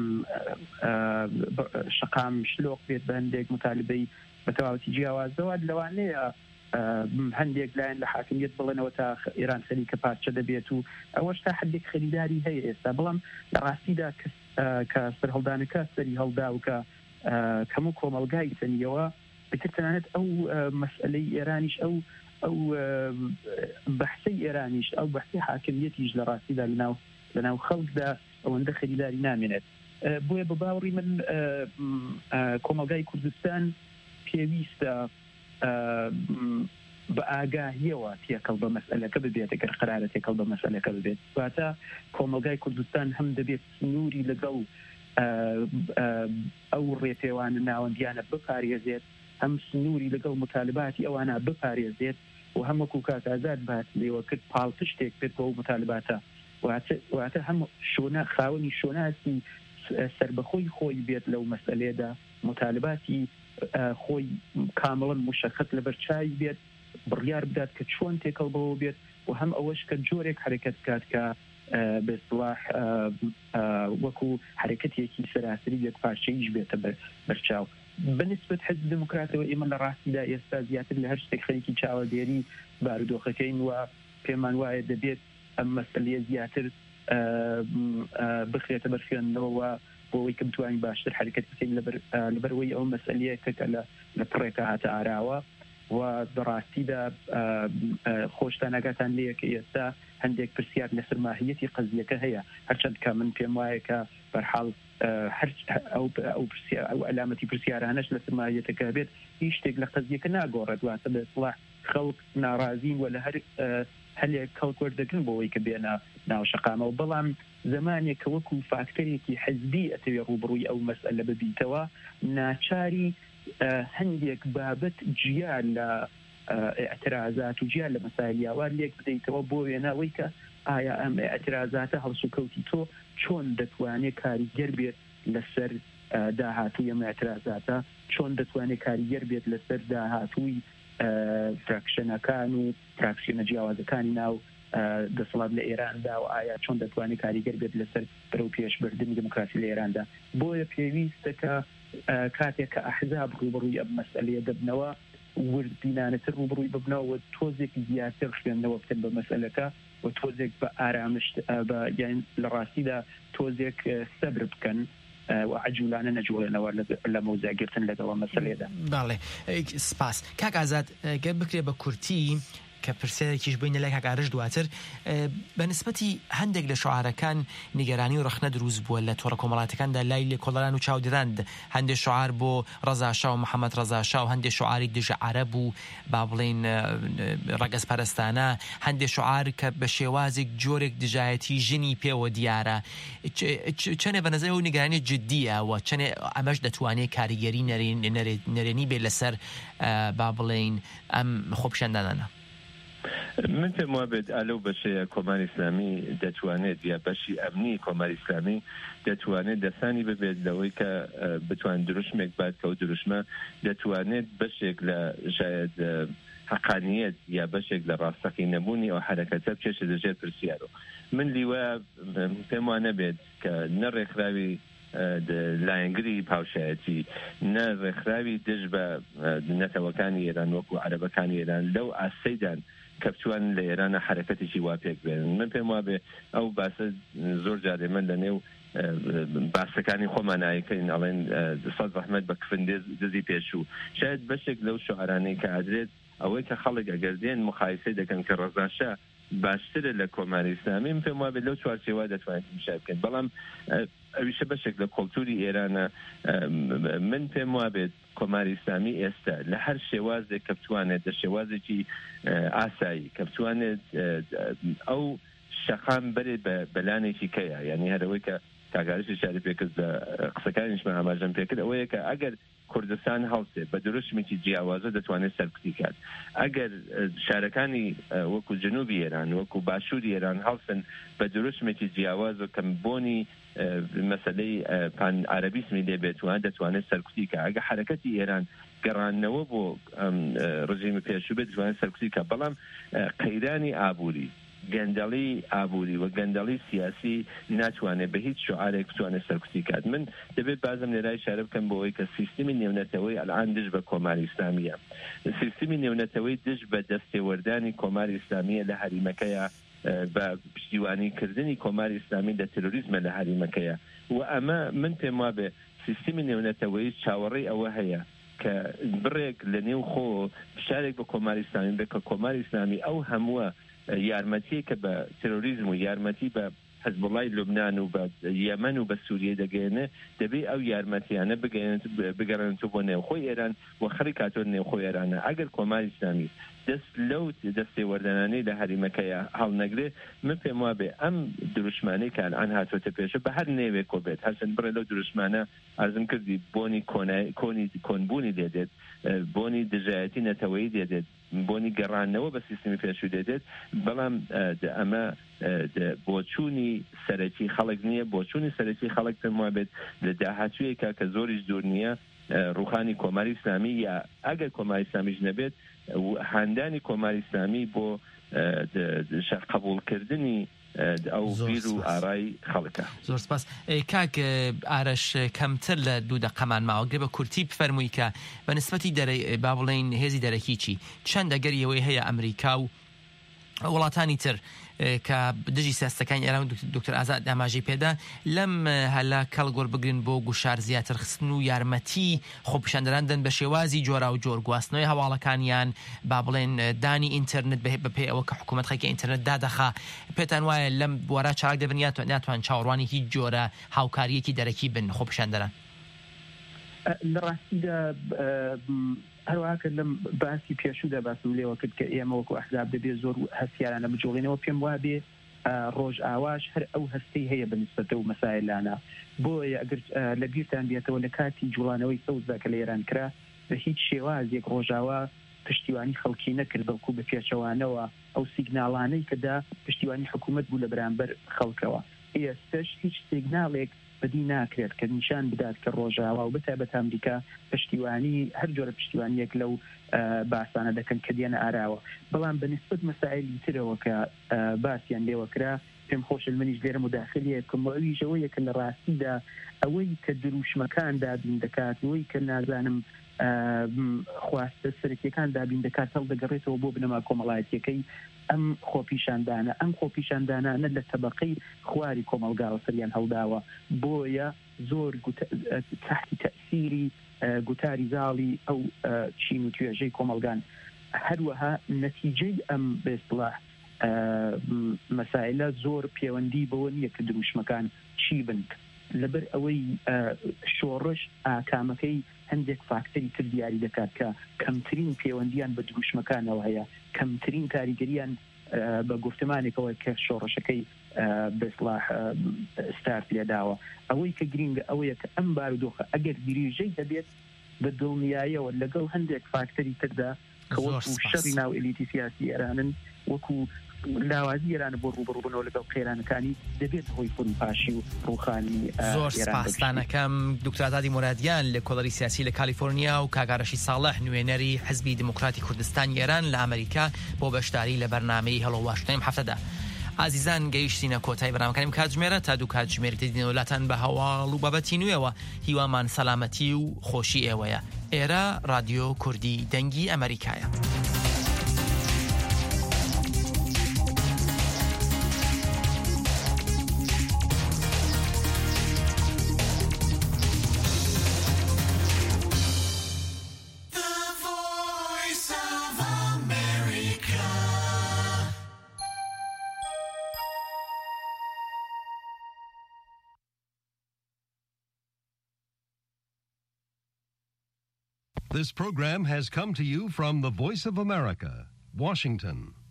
شەقام شلۆق بێت بە هەندێک مطالبەی بە تەواوەتی جیاوازەوە لەوانەیە هەندێک لایەن لە حاکمیەت بڵێنەوە تا ئێران خەریکە پارچە دەبێت و ئەوەش تا حدێک خەریداری هەیە ئێستا بەڵام لە ڕاستیدا کە سەرهەڵدانەکە سەری هەڵدا و کە هەموو کۆمەلگای سەنیەوە بتر تەنانەت ئەو مەسئلەی ئێرانیش ئەو ئەو بەحسەی ئێرانیش ئەو بەحسی حاکمیەتیش لە ڕاستیدا لەناو لەناو خەڵکدا ئەوەندە خەریداری نامێنێت بۆیە بە باوەڕی من کۆمەلگای کوردستان پێویستە بە ئاگاهیەوە تێکەڵ بە مەسئلەکە ببێت ئەگەر قرارە تێکەڵ بە مەسئلەکە ببێت واتە کۆمەلگای کوردستان هەم دەبێت سنووری لەگەڵ ئەو ڕێپێوانە ناوەندیانە بپارێزێت هەم سنووری لەگەڵ مطالباتی ئەوانە بپارێزێت و هەمووکو کاکازاد بات لێوە کرد پاڵتە شتێک بێت بۆ مطالباتە واتە هەم شۆنا خاوەنی شۆناسی سربەخۆی خۆی بێت لەو مەسئلێدا مطالباتی خۆی کامڵن مشەخص لەبەر چای بێت بڕیار بدات کە چۆن تێکەڵ بەوە بێت و هەم ئەوەش کە جۆرێک حرەکەت کات کە بێسڵاح وەکو حرەکەتێکی سەراسری یەک پارچەیش بێتە بەرچاو بەنسبەت حزب دموکراتەوە ئێمە لە ڕاستیدا ئێستا زیاتر لە هەر شتێک خەریکی چاوەدێری بارودۆخەکەین و پێمان وایە دەبێت ئەم مەسئلەیە زیاتر بخرێتە بەر خوێندنەوە بۆەوەی کە بتوانین باشتر حرەکەت بکەین لەبەرەوەی ئەو مەسئلەیە کە لە پڕێکە هاتە ئاراوە و بەڕاستیدا خۆشتان ئاگاتان لێیە کە ئێستا هەندێک پرسیار لەسەر ماهیەتی قەزیەکە هەیە هەرچەند کە من پێم وایە کە بەرحاڵ ئەو ئەلامەتی پرسیارانەش لەسەر ماهیەتەکە بێت هیچ شتێک لە قەزیەکە ناگۆڕێت واتە بێسڵاح خەڵک ناڕازین و لە هەر هەلێک کەڵک وەردەگرن بۆەوەی کە بێنە ناو شەقامەوە بەڵام زمانێک کە وەکو فاکتەرێکی حزبی ئەتەوێ ڕوبڕووی ئەو مەسئلە ببیتەوە ناچاری هەندێک بابەت جیان لە اعتراضات و جیان لە مەسایلیاوان لێک بدەیتەوە بۆ وێنەوەی کە ئایا ئەم اعتراضاتە هەڵسوکەوتی تۆ چۆن دەتوانێت کاریگەر بێت لەسەر داهاتووی ئەم اعتراضاتە چۆن دەتوانێت کاریگەر بێت لەسەر داهاتووی فراکشنەکان و فراکسیۆنە جیاوازەکانی ناو دەسەڵات لە ئێراندا و ئایا چۆن دەتوانێت کاریگەر بێت لەسەر بەرەو پێشبردننی دموکراسی لە ئێراندا بۆیە پێویستە کە کاتێک کە ئەحزاب ڕوبڕووی ئەم مەسئلەیە دەبنەوە وردبینانەتر ڕوبڕووی ببنەوە تۆزێک زیاتر خوێندنەوە بکەن بە مەسئلەکە و تۆزێک بە ئارامش بە یان لە ڕاستیدا تۆزێک سەبر بکەن و عجولانە نەجوڵێنەوە لە مۆزاگرتن لەگەڵ مەسئلەیەدا. باڵێ سپاس کاک ئازاد گەر بکرێ بە کورتی کە پرسیارێکیش بینە لای کاکارش دواتر بەنسبەتی هەندێک لە شعارەکان نیگەرانی و ڕخنە دروست بووە لە تۆڕە کۆمەڵاتەکاندا لای لێکۆڵەران و چاودێران هەندێک شعار بۆ ڕەزاشا و محەممەد ڕەزاشا و هەندێک شعاری دژە عەرەب و با بڵێن ڕەگەز پەرستانە هەندێک شعار کە بە شێوازێک جۆرێک دژایەتی ژنی پێوە دیارە چەنێ بەنەزەر و نیگەرانی جددیە و چەنێ ئەمەش دەتوانێت کاریگەری نەرێنی بێت لەسەر با بڵێن ئەم خۆپیشاندانانە. من پێم وابێت ئالەو بەشەیە کۆماری ئیسلامی دەتوانێت یا بەشی ئەمنی کۆماری ئیسلامی دەتوانێت دەسانی ببێت لەوەی کە بتوان دروشمێک بات کە و دروشمە دەتوانێت بەشێک لە شاید حقانیت یا بەشێک لە ڕاستەقی نەبوونی ئەو حرەکەتە پێشە دەژێت پرسیارۆ من لیوە پێم وانە بێت کە نەڕێکخراوی لایەنگری پاوشایەتی نە ڕێکخراوی دژ بە نەتەوەکانی ئێران وەکو عەرەبەکانی ئێران لەو ئاسەیدان کە بتوان لە ئێرانە حرەکەتێکی وا پێک بێن من پێم وابێ ئەو باسە زۆر جارێ من لە نێو باسەکانی خۆمانایەکەین ئەڵێن سەد ڕەحمەت بە کفن دزی پێشوو شاید بەشێک لەو شعرانەی کە ئادرێت ئەوەی کە خەڵک ئەگەر دێن مقایسەی دەکەن کە ڕەزاشە باشترە لە کۆماری ئیسلامی پێم وابێ لەو چوارچێوە دەتوانێت تیمشا بکەین بەڵام ئەویشە بەشێک لە کۆڵتوری ئێرانە من پێم وابێت کۆماری ئیسلامی ئێستا لە هەر شێوازێک کە بتوانێت لە شێوازێکی ئاسایی کە بتوانێت ئەو شەقام بەرێ بە بەلانێکی کەیە یعنی هەرەوەی کە کاگاریشی شاری پێکرد لە قسەکانیشمان ئاماژەم پێکرد ئەوەیە کە ئەگەر کوردستان هەڵسێ بە دروشمێکی جیاوازە دەتوانێت سەرکوتی کات ئەگەر شارەکانی وەکو جنوبی ئێران وەکو باشووری ئێران هەڵسن بە دروشمێکی جیاواز و کەم بۆنی مەسەلەی پان عەرەبیسمی لێبێتوان دەتوانێت سەرکوتی کات ئەگە حرەکەتی ئێران گەڕانەوە بۆ ڕژیمی پێشوو بێت دەتوانێت سەرکوتی کات بەڵام قەیرانی ئابووری گەندەڵی ئابووری و گەندەڵی سیاسی ناتوانێت بە هیچ شعارێک بتوانێت سەرکوتی کات من دەبێت بازم لێرای شارە بکەم بۆەوەی کە سیستمی نێونەتەوەی ئەلعان دژ بە کۆماری ئیسلامیە سیستمی نێونەتەوەی دژ بە دەستێوەردانی کۆماری ئیسلامیە لە هەریمەکەیە بە پشتیوانیکردنی کۆماری ئیسلامی لە تێرۆریزمە لە هەریمەکەیە و ئەمە من پێم وابێ سیستمی نێونەتەوەی چاوەڕێی ئەوە هەیە کە بڕێک لە نێو خۆ فشارێک بە کۆماری ئیسلامی بێت کە کۆماری ئیسلامی ئەو هەمووە یارمەتی کە بە تێرۆریزم و یارمەتی بە حزبڵای لوبنان و بە یەمەن و بە سووریە دەگەێنێ دەبێت ئەو یارمەتیانە بگەڕێنێت بۆ نێوخۆی ئێران و خەری کاتۆر نێوخۆی ئێرانە ئەگەر کۆماری ئیسلامی دەست لەو دەستێوەردانانەی لە هەریمەکەیە هەڵنەگرێ من پێم وابێ ئەم دروشمانەی کە ئەلعان هاتوۆتە پێشە بە هەر نێوێک کۆ بێت هەرچەند بڕێ لەو دروشمانە ئەرزم کردی بۆنی کۆنی کۆنبوونی دێدێت بۆنی دژایەتی نەتەوەیی دێدێت بۆنی گەڕانەوە بە سیستمی پێشوو دێدێت بەڵام ئەمە بۆچوونی سەرەکی خەڵک نییە بۆچوونی سەرەکی خەڵک پێم وابێت لە داهاتوویەکە کە زۆریش دوور نییە ڕوخانی کۆماری ئیسلامی یا ئەگەر کۆماری ئیسلامیش نەبێت هاندانی کۆماری ئیسلامی بۆ قبولکردنی ئەو بیر و ئارای خەڵکە زۆر سپاس کاک ئارەش کەمتر لە دوو دەقەمان ماوە گرێ بە کورتی بفەرمووی کە بە نسبەتی دەرەی با بڵێن هێزی دەرەکی چی چەند ئەگەریەوەی هەیە ئەمریکا و وڵاتانی تر کە دژی سیاستەکانی ئێران دکتۆر ئازاد ئاماژەی پێدا لەم هەلا کەڵگۆڕ بگرن بۆ گوشار زیاتر خستن و یارمەتی خۆپیشاندەراندن بە شێوازی جۆرا و جۆر گواستنەوەی هەواڵەکانیان با بڵێن دانی ئینتەرنێت بەپێی ئەوە کە حکوومەت خەڵکی ئینتەرنێت دادەخا پێتان وایە لەم بوارە چاک دەبن یان ناتوان چاوەڕوانی هیچ جۆرە هاوکاریەکی دەرەکی بن خۆپیشاندەران لە ڕاستیدا هەروەها لەم باسی پێشوودا باسم لێوە کرد کە ئێمە وەکو ئەحزاب دەبێت زۆر هەستیارانە بجوڵینەوە پێم وابێ ڕۆژ ئاواش هەر ئەو هەستەی هەیە بەنسبەتە و مەسایلانە بۆیە ئەگەر لە بیرتان بێتەوە لە کاتی جوڵانەوەی سەوزدا کە لە ئێران کرا بە هیچ شێوازێک ڕۆژاوا پشتیوانی خەڵکی نەکرد بەڵکو بە پێچەوانەوە ئەو سیگناڵانەی کەدا پشتیوانی حکوومەت بوو لە بەرامبەر خەڵکەوە ئێستش هیچ سیگناڵێک بەدی ناکرێت کە نیشان بدات کە ڕۆژاوا و بەتایبەت ئەمریکا پشتیوانی هەر جۆرە پشتیوانیەک لەو باسانە دەکەن کە دیێنە ئاراوە بەڵام بەنسبەت مەسائلی ترەوە کە باسییان لێوەکرا پێم خۆش منیش لێرە مداخلەیە بکەم ئەویشەوەیە کە لە ڕاستیدا ئەوەی کە دروشمەکان دابین دەکات ئەوەی کە نازانم خواستە سەرەکیەکان دابین دەکات هەڵ دەگەڕێتەوە بۆ بنەما کۆمەڵایەتیەکەی ئەم خۆپیشاندانە ئەم خۆپیشاندانانە لە تەبەقەی خواری کۆمەلگاوە سەریان هەڵداوە بۆیە زۆر تحتی تەئسیری گوتاری زاڵی ئەو چین و توێژەی کۆمەلگان هەروەها نەتیجەی ئەم بێسڵاح مەسائلە زۆر پەیوەندی بەوە نییە کە دروشمەکان چی بن لەبەر ئەوەی شۆڕش ئاکامەکەی هەندێک فاکتەری تر دیاری دەکات کە کەمترین پەیوەندیان بە دروشمەکانەوە هەیە کەمترین کاریگەریان بە گفتمانێکەوە کە شۆڕشەکەی بەسڵاح ستارت لێداوە ئەوەی کە گرینگە ئەوەیە کە ئەم بارودۆخە ئەگەر دریژەی دەبێت بە دڵنیاییەوە لەگەڵ هەندێک فاکتەری تردا کە وەکو شەڕی ناو ئێلیتی سیاسی ئێرانن وەکو لاوازی ئێران بۆ ڕوبڕووبنەوە لەگەڵ قێرانەکانی دەبێت هۆی فونپاشی و ڕوخانی زۆر سپاسدانەکەم دکتۆر ئازادی مورادیان لە کۆڵەری سیاسی لە کالیفۆرنیا و کاگارەشی ساڵح نوێنەری حزبی دموکراتی کوردستانی ئێران لە ئەمریکا بۆ بەشداری لە بەرنامەی هەڵۆواشتنەی هەفتەدا. ئازیزان گەیشتینە کۆتای بەرنامەکانیم کاتژمێرە تا دوو کاتژمێری تدینەوە لاتان بە هەواڵ و بابەتی نوێەوە هیوامان سەلامەتی و خۆشی ئێوەیە. ئێرە رادیۆ کوردی دەنگی ئەمریکایە. This program has come to you from the Voice of America, Washington.